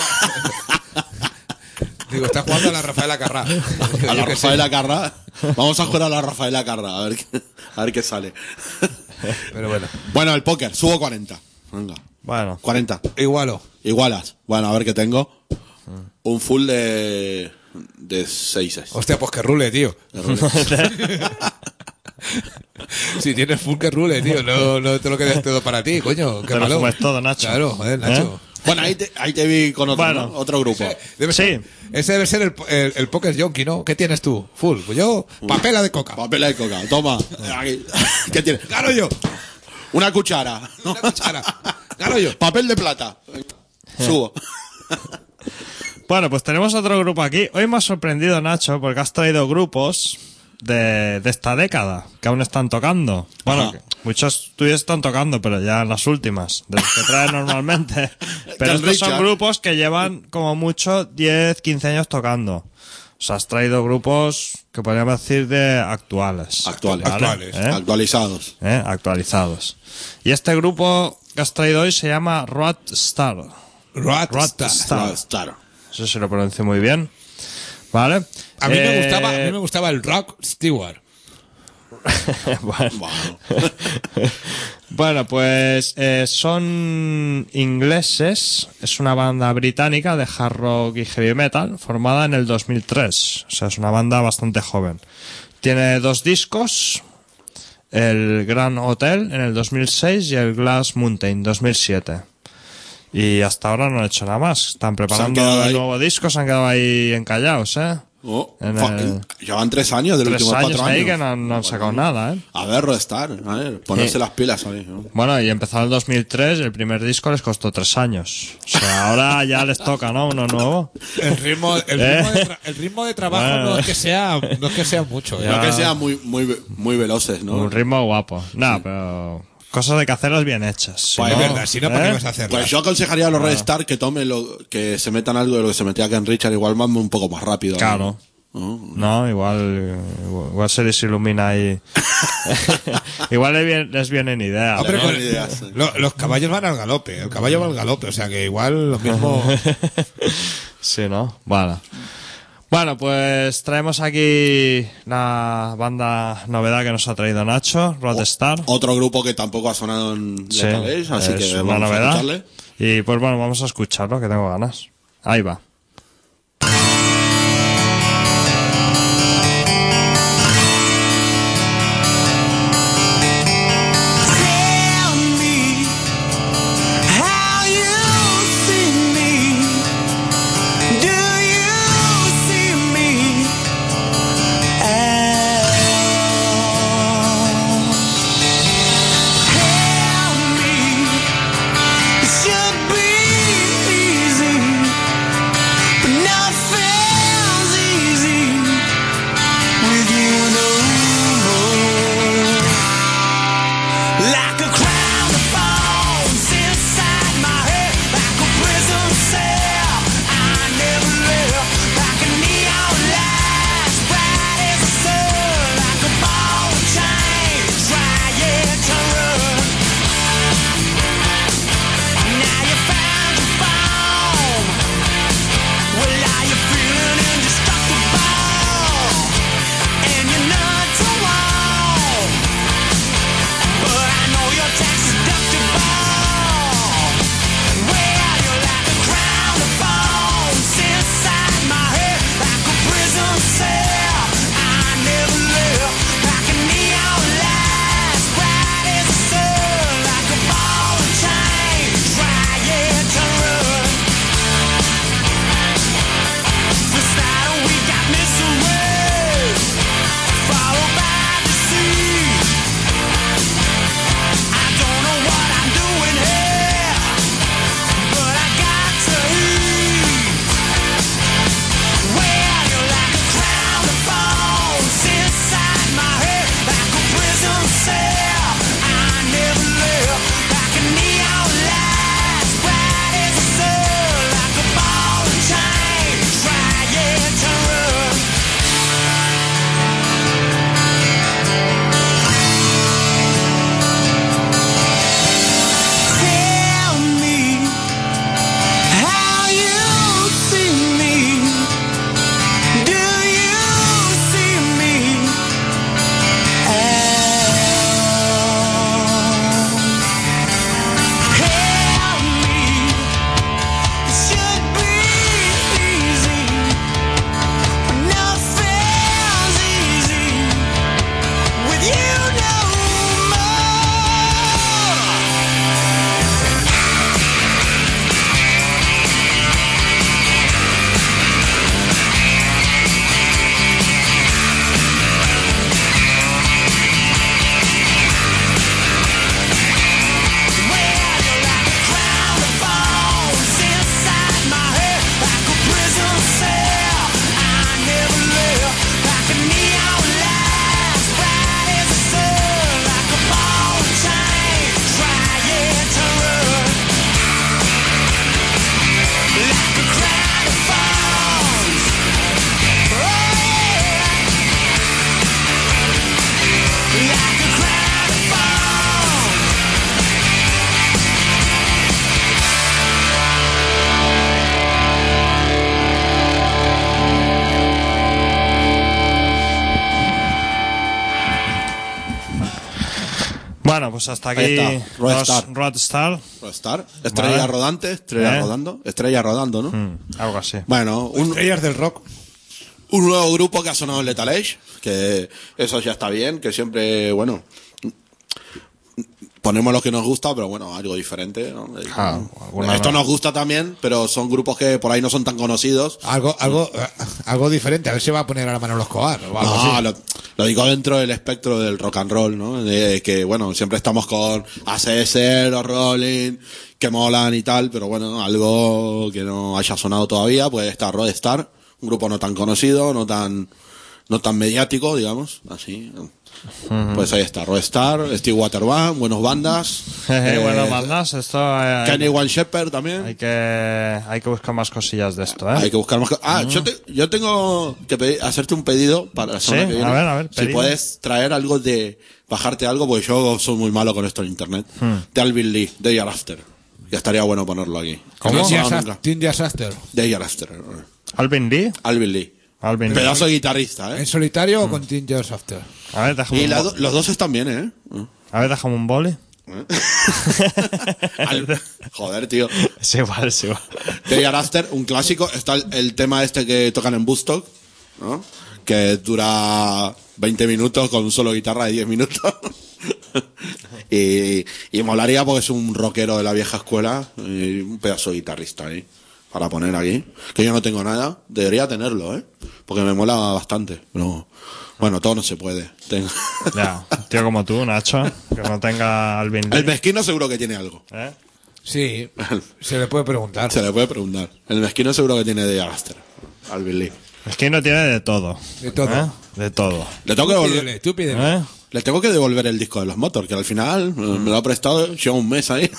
Digo, está jugando a la Rafaela Carrà. A la Rafaela Carrà. Vamos a jugar a la Rafaela Carrà, a ver qué sale. Pero bueno. Bueno, el póker, subo 40. Venga. Bueno. 40. Igualas. Bueno, a ver qué tengo. Un full de 6. Hostia, pues que rule, tío. Si tienes full que rule, tío. No te lo quedes todo para ti, coño. Qué Te lo malo. fumes todo, Nacho. Claro, joder, Nacho. Bueno, ahí te vi con otro, Bueno. ¿no? Otro grupo. Ese debe ser el Poker Junkie, ¿no? ¿Qué tienes tú? Full. Pues yo, papela de coca. Papela de coca, toma. Aquí. ¿Qué tienes? Gano yo. Una cuchara. Una cuchara. Gano yo. Papel de plata. Subo. Bueno, pues tenemos otro grupo aquí. Hoy me ha sorprendido, Nacho, porque has traído grupos de esta década que aún están tocando. Bueno, muchos tuyos están tocando, pero ya en las últimas, de los que traes normalmente. Pero estos son grupos que llevan como mucho 10, 15 años tocando. O sea, has traído grupos que podríamos decir de actuales. Actuales. Actualizados. Actualizados. Y este grupo que has traído hoy se llama Roadstar. Roadstar. Eso se lo pronuncio muy bien. ¿Vale? A mí me gustaba el Rock Stewart. Bueno, pues son ingleses. Es una banda británica de hard rock y heavy metal formada en el 2003. O sea, es una banda bastante joven. Tiene 2 discos. El Grand Hotel en el 2006 y el Glass Mountain 2007. Y hasta ahora no han hecho nada más. Están preparando el nuevo disco, se han quedado ahí encallados, ¿eh? Llevan 3 años de los últimos 4 años. Ahí que no han sacado nada, ¿eh? A ver, Roadstar, a ver, ponerse las pilas ahí, ¿no? Bueno, y empezaron en el 2003 y el primer disco les costó 3 años. O sea, ahora ya les toca, ¿no? Uno nuevo. El ritmo de trabajo Bueno. no es que sea mucho. No que sean muy veloces, ¿no? Un ritmo guapo. No, pero cosas de que hacerlas bien hechas. Si Pues no, es verdad, si no, ¿para qué vas a hacerlas? Pues yo aconsejaría a los Roadstar que tomen que se metan algo de lo que se metía Ken Richard, igual van un poco más rápido. Claro. No, igual se les ilumina ahí. Igual les vienen ideas. Hombre, ¿no? con- los caballos van al galope. El caballo va al galope. O sea que igual lo mismo. Sí, ¿no? Bueno, pues traemos aquí la banda novedad que nos ha traído Nacho, Roadstar. Otro grupo que tampoco ha sonado en Sí, Lethal Age, así es que una vamos a novedad. escucharle. Y pues bueno, vamos a escucharlo, que tengo ganas. Ahí va. Should be easy. pues hasta Ahí aquí está, Roadstar. Roadstar. Roadstar, estrella Vale. rodante, estrella ¿Eh? rodando, estrella rodando, ¿no? Algo así. Bueno, Estrellas del rock. un nuevo grupo que ha sonado en Lethal Age, que eso ya está bien, que siempre, bueno, ponemos lo que nos gusta, pero bueno, algo diferente, ¿no? Esto nos gusta también, pero son grupos que por ahí no son tan conocidos. Algo diferente. A ver si va a poner a la mano los Escobar o algo No, así. lo digo dentro del espectro del rock and roll, ¿no? De que, bueno, siempre estamos con ACS, los Rolling, que molan y tal, pero bueno, algo que no haya sonado todavía, pues está Roadstar, un grupo no tan conocido, no tan mediático, digamos, así. Pues ahí está, Roadstar, Steve Waterman, buenas bandas. Bueno, bandas, esto Kenny One Shepherd también. hay que buscar más cosillas de esto, ¿eh? Hay que buscar más yo tengo que hacerte un pedido para la semana Sí, que viene. a ver, si pedido. puedes traer algo bajarte algo, porque yo soy muy malo con esto en internet. De Alvin Lee, Day Are After. Ya estaría bueno ponerlo aquí. ¿Cómo? No, nunca. Teen Disaster. Day Are After. Alvin Lee. Alvin Lee. Alvin Lee. Pedazo de guitarrista, ¿En solitario o con Teen Disaster? A ver, déjame Y un los dos están bien, A ver, déjame un boli. Joder, tío. Es igual. Day Are After, un clásico. Está el tema este que tocan en Woodstock, ¿no? Que dura 20 minutos con un solo guitarra de 10 minutos. y molaría porque es un rockero de la vieja escuela y un pedazo de guitarrista ahí para poner aquí. Que yo no tengo nada. Debería tenerlo, porque me mola bastante. Pero bueno, todo no se puede. Ya, un tío como tú, Nacho, que no tenga Alvin Lee. El mezquino seguro que tiene algo. ¿Eh? Sí, se le puede preguntar. Se le puede preguntar. El mezquino seguro que tiene de Aster. Alvin Lee. Es que no tiene de todo. De todo. ¿Eh? De todo. Le tengo que devolver. Tú pídele. ¿Eh? Le tengo que devolver el disco de los Motor, que al final me lo ha prestado, lleva un mes ahí.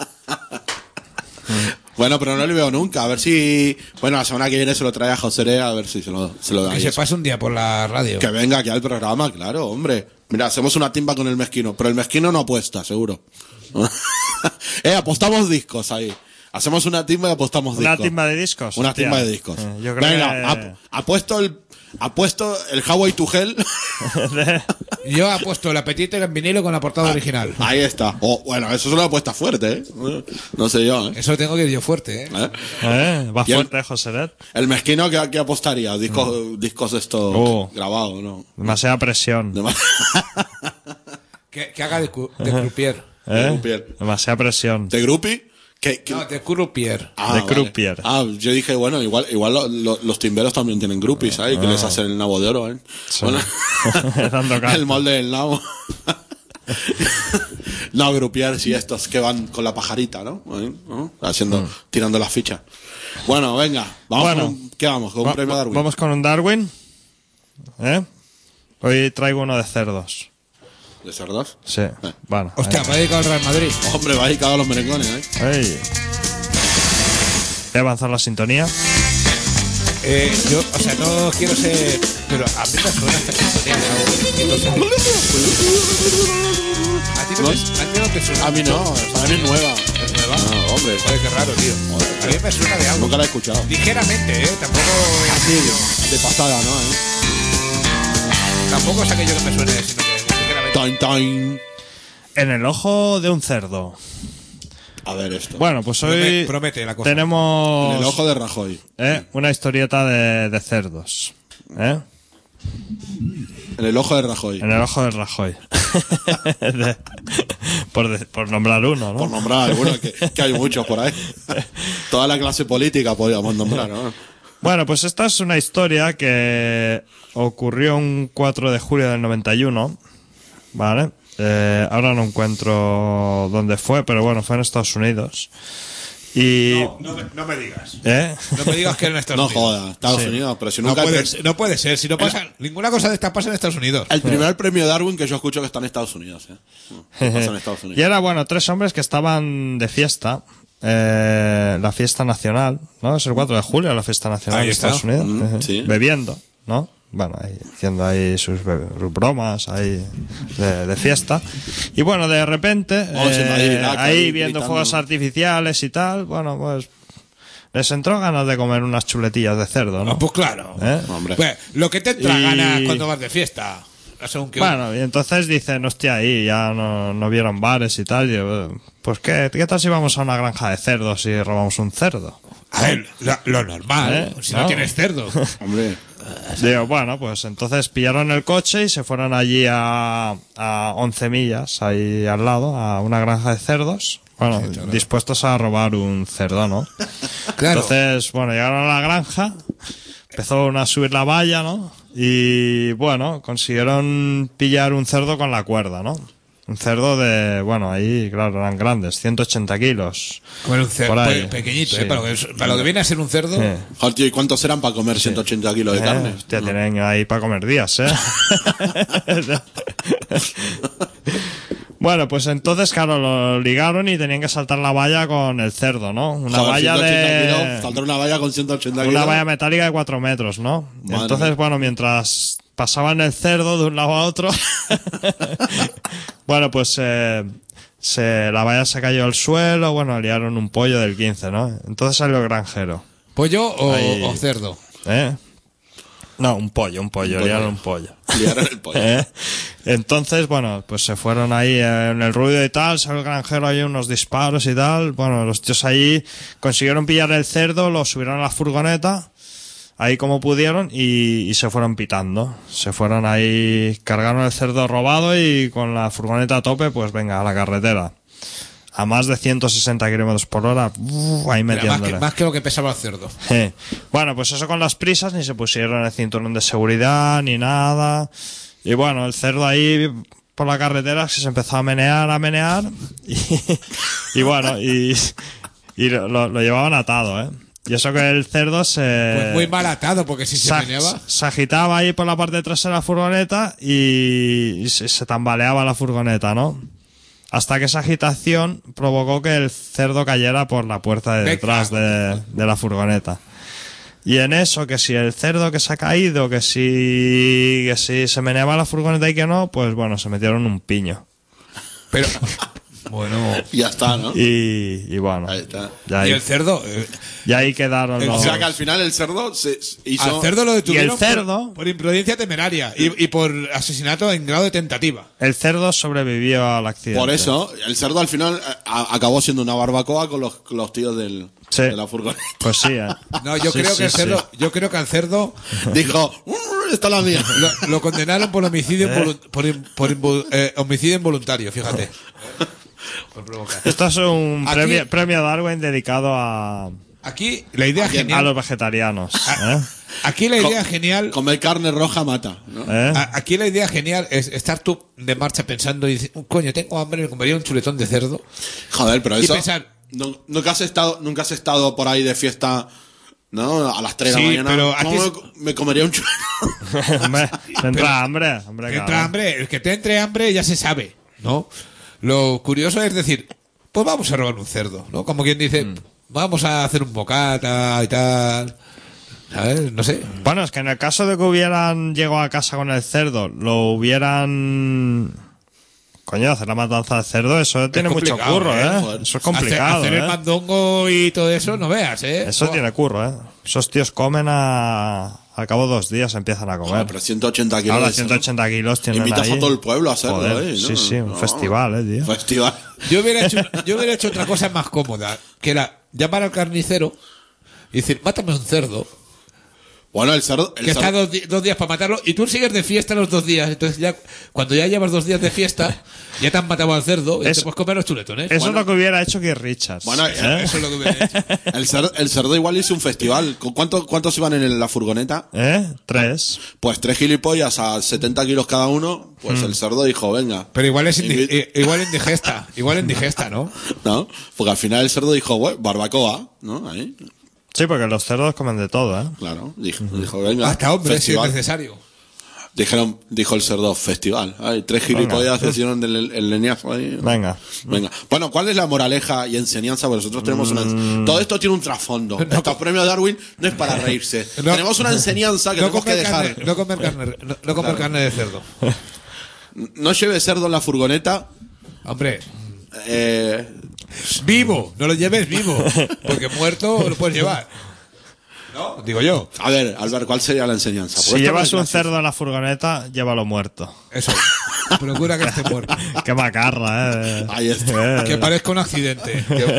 Bueno, pero no le veo nunca. A ver si, bueno, la semana que viene se lo trae a José, a ver si se lo da. Que se pase un día por la radio. Que venga aquí al programa, claro, hombre. Mira, hacemos una timba con el mezquino, pero el mezquino no apuesta, seguro. Apostamos discos ahí. Hacemos una timba y apostamos discos. ¿Una timba de discos? Una Hostia. timba de discos. Yo creo venga, apuesto el Hawaii to Hell. Yo he puesto el apetito en vinilo con la portada original. Ahí está. Bueno, eso es una apuesta fuerte, No sé yo, Eso tengo que ir yo fuerte, Va Y el- fuerte, José Red. El mezquino que apostaría, discos de estos grabados, ¿no? Demasiada presión. Que haga de croupier. De croupier. Demasiada presión. ¿De groupie? No, de croupier. De croupier. Yo dije, bueno, igual los timberos también tienen groupies ahí, que les hacen el nabo de oro, Sí. Bueno, Dando cartas. el molde del nabo. No, groupier, sí, estos que van con la pajarita, ¿no? Ahí, ¿no? Tirando las fichas. Bueno, venga, vamos ¿qué vamos? ¿Con un premio Darwin? Vamos con un Darwin. Hoy traigo uno de cerdos. ¿De cerdos? Sí. Bueno. Hostia, me ha dedicado al Real Madrid. Hombre, va dedicado a los merengones, Ey. Voy a avanzar la sintonía. Yo, o sea, no quiero ser... Pero a mí me suena esta sintonía de algo. Y no sé. ¿A ti no te suena? A mí no, para mí es nueva. ¿Es nueva? No, hombre. Joder, qué raro, tío. A mí me suena de algo. Nunca la he escuchado. Ligeramente, tampoco... Así, de pasada, ¿no? Tampoco es aquello que me suene, sino que ligeramente... Time, time. En el ojo de un cerdo. A ver esto. Bueno, pues hoy Promete la cosa. tenemos En el ojo de Rajoy. una historieta de cerdos. En el ojo de Rajoy. En el ojo de Rajoy. por nombrar uno, ¿no? Por nombrar alguno, que hay muchos por ahí. Toda la clase política podríamos nombrar, ¿no? Bueno, pues esta es una historia que ocurrió un 4 de julio del 91, ¿vale? Ahora no encuentro dónde fue, pero bueno, fue en Estados Unidos. Y... No me digas. ¿Eh? No me digas que en Estados No Unidos. jodas, Estados Sí. Unidos, pero si No nunca... puede ser. Si no pasa... Ninguna cosa de esta pasa en Estados Unidos. El primer premio Darwin que yo escucho que está en Estados Unidos, pasa en Estados Y Unidos. era, bueno, 3 hombres que estaban de fiesta, la fiesta nacional, ¿no? Es el 4 de julio, la fiesta nacional Ahí de está. Estados Unidos. Sí. Bebiendo, ¿no? Bueno, ahí, haciendo ahí sus bromas ahí de fiesta. Y bueno, de repente, Vamos a invadir Irak, ahí ahí viendo gritando. fuegos artificiales y tal, bueno, pues les entró ganas de comer unas chuletillas de cerdo, ¿no? Pues claro. ¿Eh? Hombre. Pues, lo que te entra Y- ganas cuando vas de fiesta. según qué. Bueno, y entonces dicen, hostia, ahí ya no vieron bares y tal. Y yo, pues ¿qué tal si vamos a una granja de cerdos y robamos un cerdo? A ver, lo normal, si no No. tienes cerdo. Hombre, Digo, bueno, pues entonces pillaron el coche y se fueron allí a 11 millas, ahí al lado, a una granja de cerdos. Bueno, dispuestos a robar un cerdo, ¿no? Claro. Entonces, bueno, llegaron a la granja, empezó a subir la valla, ¿no? Y bueno, consiguieron pillar un cerdo con la cuerda, ¿no? Un cerdo de, bueno, ahí, claro, eran grandes, 180 kilos. Como un cerdo Por ahí. pequeñito, Sí. para lo que viene a ser un cerdo. Sí. joder, tío, ¿y cuántos serán para comer 180 kilos de carne? Hostia, tienen ahí para comer días, ¿eh? Bueno, pues entonces, claro, lo ligaron y tenían que saltar la valla con el cerdo, ¿no? Una Joder, valla 180 de... kilos, saltar una valla con 180 kilos. Una valla metálica de 4 metros, ¿no? Madre Entonces, mía. bueno, mientras pasaban el cerdo de un lado a otro, bueno, pues la valla se cayó al suelo, bueno, liaron un pollo del 15, ¿no? Entonces salió el granjero. ¿Pollo Ahí. o cerdo? ¿Eh? No, un pollo, liaron un pollo. Liaron el pollo. ¿Eh? Entonces, bueno, pues se fueron ahí en el ruido y tal, salió el granjero ahí unos disparos y tal. Bueno, los tíos ahí consiguieron pillar el cerdo, lo subieron a la furgoneta, ahí como pudieron, y se fueron pitando. Se fueron ahí, cargaron el cerdo robado y con la furgoneta a tope, pues venga, a la carretera. A más de 160 kilómetros por hora, ahí Mira, metiéndole. más que lo que pesaba el cerdo. Bueno, pues eso con las prisas, ni se pusieron el cinturón de seguridad, ni nada. Y bueno, el cerdo ahí por la carretera se empezó a menear. Y bueno, y lo llevaban atado, ¿eh? Y eso que el cerdo Pues muy mal atado, porque si se meneaba. se agitaba ahí por la parte trasera de la furgoneta y se tambaleaba la furgoneta, ¿no? Hasta que esa agitación provocó que el cerdo cayera por la puerta de detrás de la furgoneta. Y en eso, que si el cerdo que se ha caído, que si se meneaba la furgoneta y que no, pues bueno, se metieron un piño. Pero, bueno. Y ya está, ¿no? Y bueno, Ahí está. ya Y ahí, el cerdo. ya ahí quedaron O los... sea que al final el cerdo se hizo... Al cerdo lo detuvieron Y el cerdo- por imprudencia temeraria y por asesinato en grado de tentativa. El cerdo sobrevivió al accidente. Por eso, el cerdo al final acabó siendo una barbacoa con los tíos Sí. de la furgoneta. Pues sí, ¿eh? No, yo Sí, creo sí, que el sí. cerdo, yo creo que al cerdo Dijo, esta es la mía. lo condenaron por homicidio homicidio involuntario, fíjate. Por provocar. Esto es un Aquí- premio Darwin dedicado a Aquí la idea los genial. vegetarianos. ¿Eh? Aquí la idea genial. Comer carne roja mata, ¿no? ¿Eh? Aquí la idea genial es estar tú de marcha pensando y decir, coño, tengo hambre, me comería un chuletón de cerdo. Joder, pero Y eso... pensar- Nunca has estado por ahí de fiesta, ¿no? A las 3 de Sí, la mañana. pero aquí ¿Cómo me comería un chuletón? Hombre, te entra hambre. Hombre, Que claro. entra hambre, el que te entre hambre ya se sabe, ¿no? Lo curioso es decir, pues vamos a robar un cerdo, ¿no? Como quien dice, vamos a hacer un bocata y tal. ¿Sabes? No sé. Bueno, es que en el caso de que hubieran llegado a casa con el cerdo, lo hubieran... Coño, hacer la matanza de cerdo, eso tiene mucho complicado, curro, ¿eh? joder. Eso es complicado, Hacer el ¿eh? mandongo y todo eso, no veas, ¿eh? Eso Buah. tiene curro, ¿eh? Esos tíos comen al cabo de 2 días empiezan a comer. Joder, pero 180 kilos. Ahora de cerdo. 180 kilos tienen Invitas ahí. a todo el pueblo a hacerlo, Joder, ¿no? sí, sí, un festival, tío. Festival. Yo hubiera hecho otra cosa más cómoda, que era llamar al carnicero y decir, mátame un cerdo, Bueno, el cerdo... que está 2 días para matarlo, y tú sigues de fiesta los 2 días. Entonces ya, cuando ya llevas 2 días de fiesta, ya te han matado al cerdo y Eso- te puedes comer los chuletones. Eso es lo que hubiera hecho Keith Richards. Bueno, Eso es lo que hubiera hecho. el cerdo igual hizo un festival. ¿Cuántos iban en la furgoneta? 3. Pues 3 gilipollas a 70 kilos cada uno. Pues el cerdo dijo, venga. Pero igual es Invi- igual indigesta, ¿no? ¿No? Porque al final el cerdo dijo, bueno, barbacoa, ¿no? Ahí, Sí, porque los cerdos comen de todo, ¿eh? claro. Dijo, venga. Hasta hombre, si es festival. necesario. Dijo el cerdo, festival. Ay, 3 gilipollas se hicieron el leñazo ahí. Venga. Venga. Bueno, ¿cuál es la moraleja y enseñanza? Porque nosotros tenemos una... Todo esto tiene un trasfondo. Este premio Darwin no es para reírse. No. Tenemos una enseñanza que No tenemos que comer dejar. carne, no comer carne, no comer carne de cerdo. No lleve cerdo en la furgoneta. Hombre, Eh, vivo, no lo lleves vivo, porque muerto lo puedes llevar. ¿No? Digo yo. A ver, Albert, ¿cuál sería la enseñanza? Si Porque esto no llevas es un gracioso. cerdo en la furgoneta, llévalo muerto. Eso. Procura que esté muerto. Qué macarra, Ahí está. Que parezca un accidente.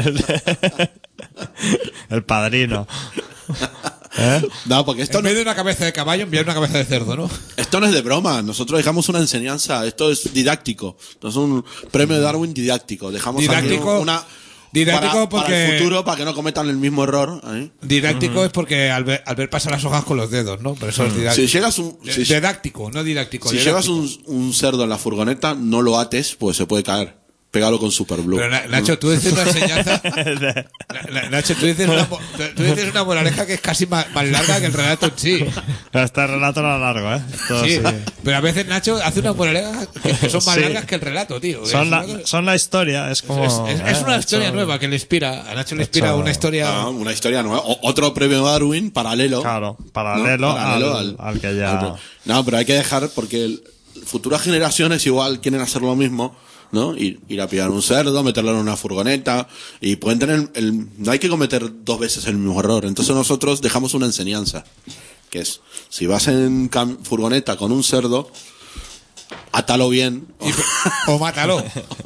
El padrino. ¿Eh? No, porque En vez de una cabeza de caballo, enviar una cabeza de cerdo, ¿no? esto no es de broma. Nosotros dejamos una enseñanza. Esto es didáctico. Esto es un premio de Darwin didáctico. Dejamos Didáctico- aquí una... didáctico para porque- el futuro, para que no cometan el mismo error. ¿eh? Didáctico es porque al ver pasar las hojas con los dedos, ¿no? Pero eso es Si didáctico. llegas Didáctico, no didáctico. si didáctico. llevas un cerdo en la furgoneta, no lo ates, pues se puede caer. Pégalo con Superblue. Pero Nacho, tú dices una enseñanza. Nacho, tú dices una moraleja que es casi más larga que el relato en sí. Este relato era largo, ¿eh? Esto Sí, sí. pero a veces Nacho hace unas moralejas que son más Sí. largas que el relato, tío. Son la historia, es como... Es una historia son- nueva que le inspira. A Nacho le inspira una historia. Ah, una historia nueva. Otro premio Darwin paralelo. Claro, paralelo, ¿no? Paralelo al que ya... No, pero hay que dejar porque futuras generaciones igual quieren hacer lo mismo, ¿no? Ir a pillar un cerdo, meterlo en una furgoneta y pueden tener no hay que cometer dos veces el mismo error. Entonces nosotros dejamos una enseñanza, que es si vas en furgoneta con un cerdo, átalo bien. O mátalo.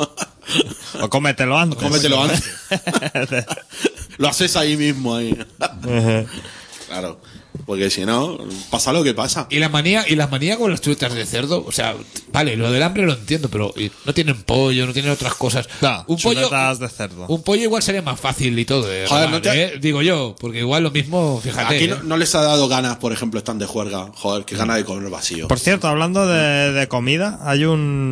O cómetelo antes. Cómetelo antes. Lo haces ahí mismo ahí. Claro. Porque si no, pasa lo que pasa. Y las manías con las chuletas de cerdo, o sea, vale, lo del hambre lo entiendo, pero no tienen pollo, no tienen otras cosas. No, un pollo chuletas de cerdo. Un pollo igual sería más fácil y todo, Joder, Román, no te- digo yo, porque igual lo mismo, fíjate. Aquí no les ha dado ganas, por ejemplo, están de juerga. Joder, qué ganas de comer vacío. Por cierto, hablando de comida, hay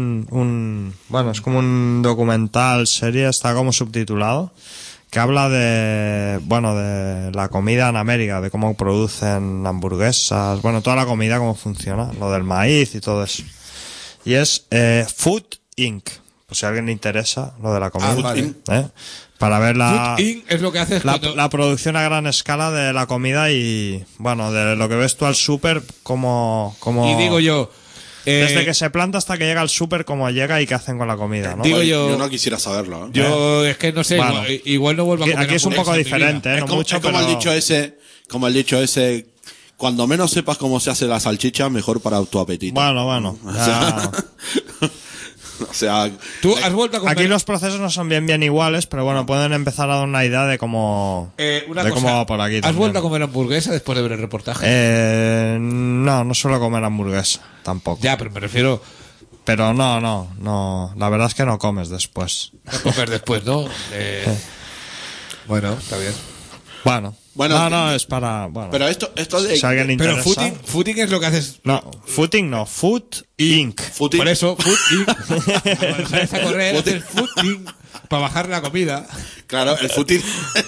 bueno, es como un documental, serie, está como subtitulado, que habla de la comida en América, de cómo producen hamburguesas, bueno, toda la comida, cómo funciona, lo del maíz y todo eso. Y es Food Inc., por si a alguien le interesa lo de la comida. Ah, vale. Para ver Food Inc. es lo que hace la producción a gran escala de la comida y, bueno, de lo que ves tú al súper, como Y digo yo, desde que se planta hasta que llega al súper, cómo llega y qué hacen con la comida, ¿no? digo Joder, yo no quisiera saberlo. ¿eh? yo es que no sé, Bueno. igual no vuelvo a comer Aquí es un poco hamburguesas en mi vida. diferente, ¿eh? No Es como, mucho, es como pero... el dicho ese, cuando menos sepas cómo se hace la salchicha, mejor para tu apetito. Bueno, ya. O sea, Tú has vuelto a comer. Aquí los procesos no son bien iguales, pero bueno, pueden empezar a dar una idea de cómo, Una de cosa, cómo va por aquí. ¿has también. vuelto a comer hamburguesa después de ver el reportaje? No suelo comer hamburguesa, tampoco. Ya, pero me refiero Pero no, la verdad es que no comes después. a comer después, ¿no? Bueno, está bien. Bueno, no, es para... Bueno, pero esto de... si a alguien le Pero interesa... footing es lo que haces. No, footing no, Food Inc. Footing- Por eso, footing. Cuando sales a correr, haces footing para bajar la comida. Claro, el footing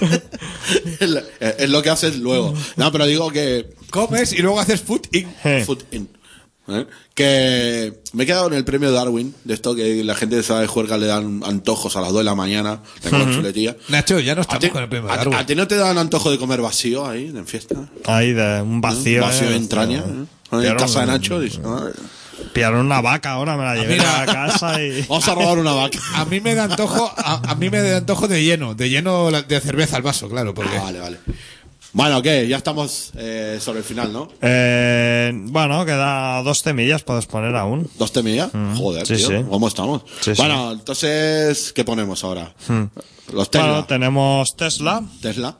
es lo que haces luego. No, pero digo que... Comes y luego haces footing. Footing. ¿eh? Que me he quedado en el premio Darwin, de esto que la gente de juerga le dan antojos a las 2 de la mañana, de comer chuletilla. Nacho, ya no ¿A estamos ti, con el premio a- Darwin. a ti no te dan antojo de comer vacío ahí, en fiesta? Ahí de un vacío. Vacío de entraña. En Pero casa de no- Nacho. Dice, "Ay, Pillaron una vaca ahora, me la llevé Mira. a casa y... vamos a robar una vaca. A mí me da antojo, a mí me da antojo de lleno de cerveza al vaso, claro, porque Vale. Bueno, ¿qué? Ya estamos sobre el final, ¿no? Bueno, queda 2 temillas, puedes poner aún. 2 temillas. Joder, Sí, tío. sí. ¿Cómo estamos? Sí, sí. Bueno, entonces, ¿qué ponemos ahora? Los Tesla. Bueno, tenemos Tesla, Tesla.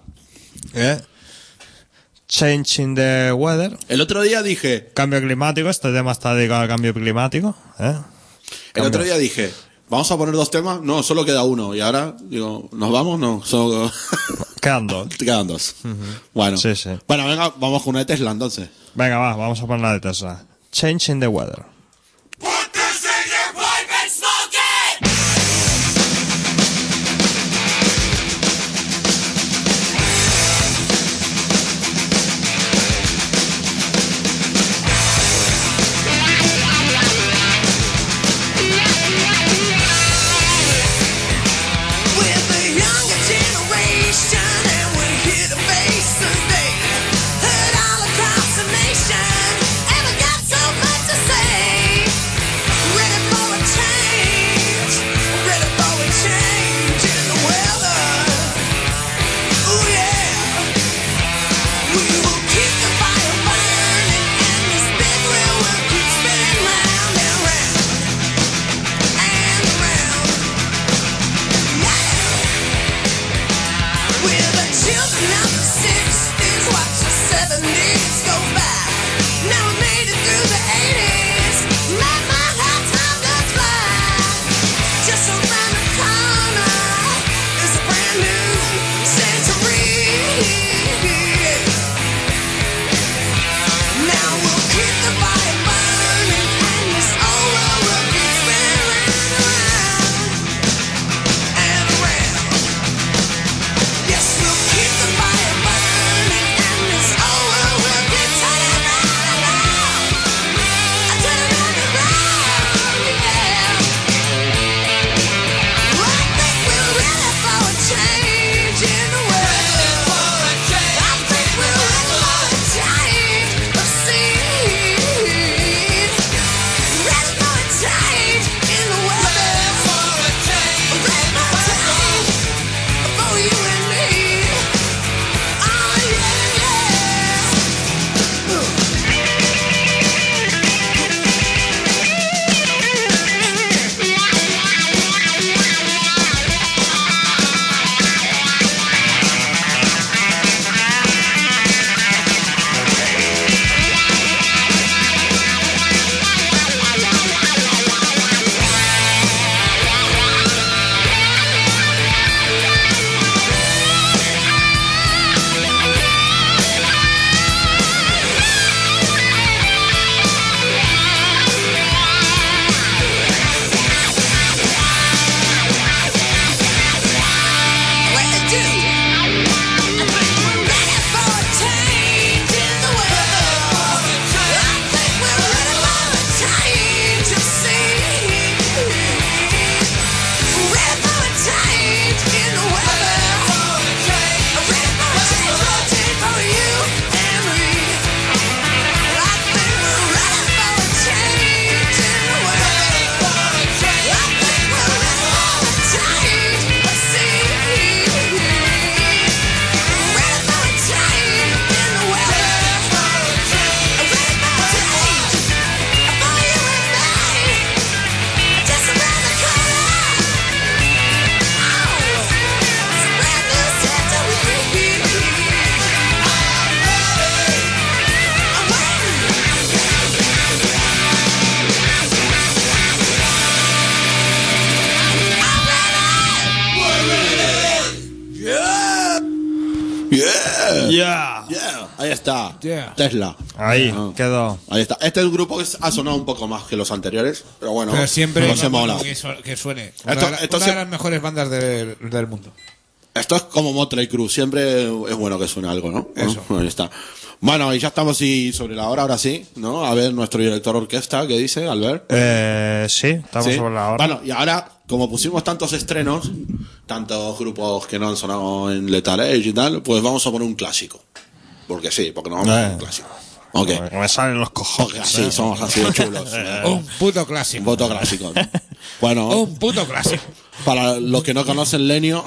Changing the Weather, El otro día dije, cambio climático, este tema está dedicado al cambio climático. ¿vamos a poner 2 temas? No, solo queda uno. Y ahora, digo, ¿nos vamos? No, solo... Quedan 2. quedan 2. Bueno. Sí, sí. Bueno, venga, vamos con una de Tesla entonces. Venga, vamos a poner la de Tesla. Changing the Weather. We're the younger generation and we're here to face the day. Heard all across the nation, and we got so much to say. Yeah. Ahí está. Yeah. Tesla. Ahí, quedó. Ahí está. Este es un grupo que ha sonado un poco más que los anteriores, pero bueno. Pero siempre nos hemos bueno molado. que suene. Esto- una esto de se- las mejores bandas del mundo. Esto es como Motley Crue, siempre es bueno que suene algo, ¿no? Eso. Ahí está. Bueno, y ya estamos sobre la hora, ahora sí, ¿no? A ver, nuestro director de orquesta, ¿qué dice, Albert? Sí, estamos ¿Sí? sobre la hora. Bueno, y ahora, como pusimos tantos estrenos, tantos grupos que no han sonado en Lethal Age y tal, pues vamos a poner un clásico. Porque sí, porque nos vamos a poner un clásico. Ok. Que me salen los Porque cojones. así, somos así de chulos. Un puto Un clásico. voto clásico. Bueno, Un puto clásico. para los que no conocen Lenio,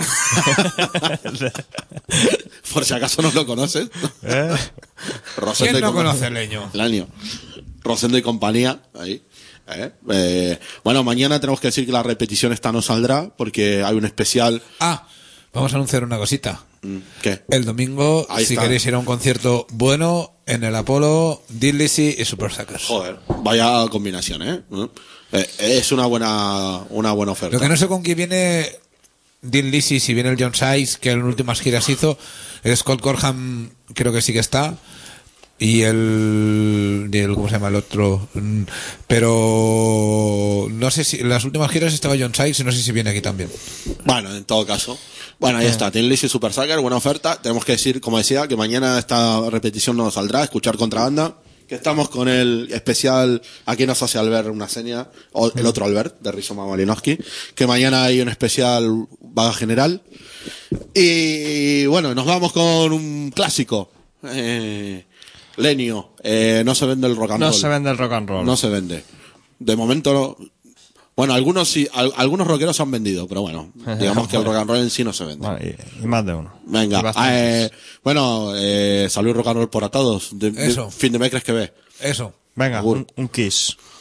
por si acaso no lo conoces, Rosendo ¿Quién y no compañía. conoce Leño? Lenio. Rosendo y compañía, ahí. Bueno, mañana tenemos que decir que la repetición esta no saldrá porque hay un especial. Ah, vamos a anunciar una cosita. ¿Qué? El domingo, Ahí si está. queréis ir a un concierto bueno, en el Apolo, Dead Lizzy y Super Suckers. Joder, vaya combinación, ¿eh? Es una buena oferta. Lo que no sé con quién viene Dead Lizzy, si viene el John Size, que en últimas giras hizo, el Scott Gorham creo que sí que está, y el ¿cómo se llama el otro? Pero no sé si en las últimas giras estaba John Size y no sé si viene aquí también. Bueno, en todo caso. Bueno, ahí está. Tin Lizzy Super Sucker, buena oferta. Tenemos que decir, como decía, que mañana esta repetición no saldrá, escuchar Contrabanda. Que estamos con el especial, aquí nos hace Albert una seña, o el otro Albert, de Rizoma Malinowski, que mañana hay un especial vaga general. Y bueno, nos vamos con un clásico. Lenio, no se vende el rock and roll. No se vende el rock and roll. No se vende. De momento no. Bueno, algunos sí, algunos rockeros se han vendido, pero bueno, digamos que el rock and roll en sí no se vende. Bueno, y más de uno. Y Venga, bastantes. salud rock and roll para todos. Eso. Fin de mes crees que ve. Eso. Venga, Agur. un kiss.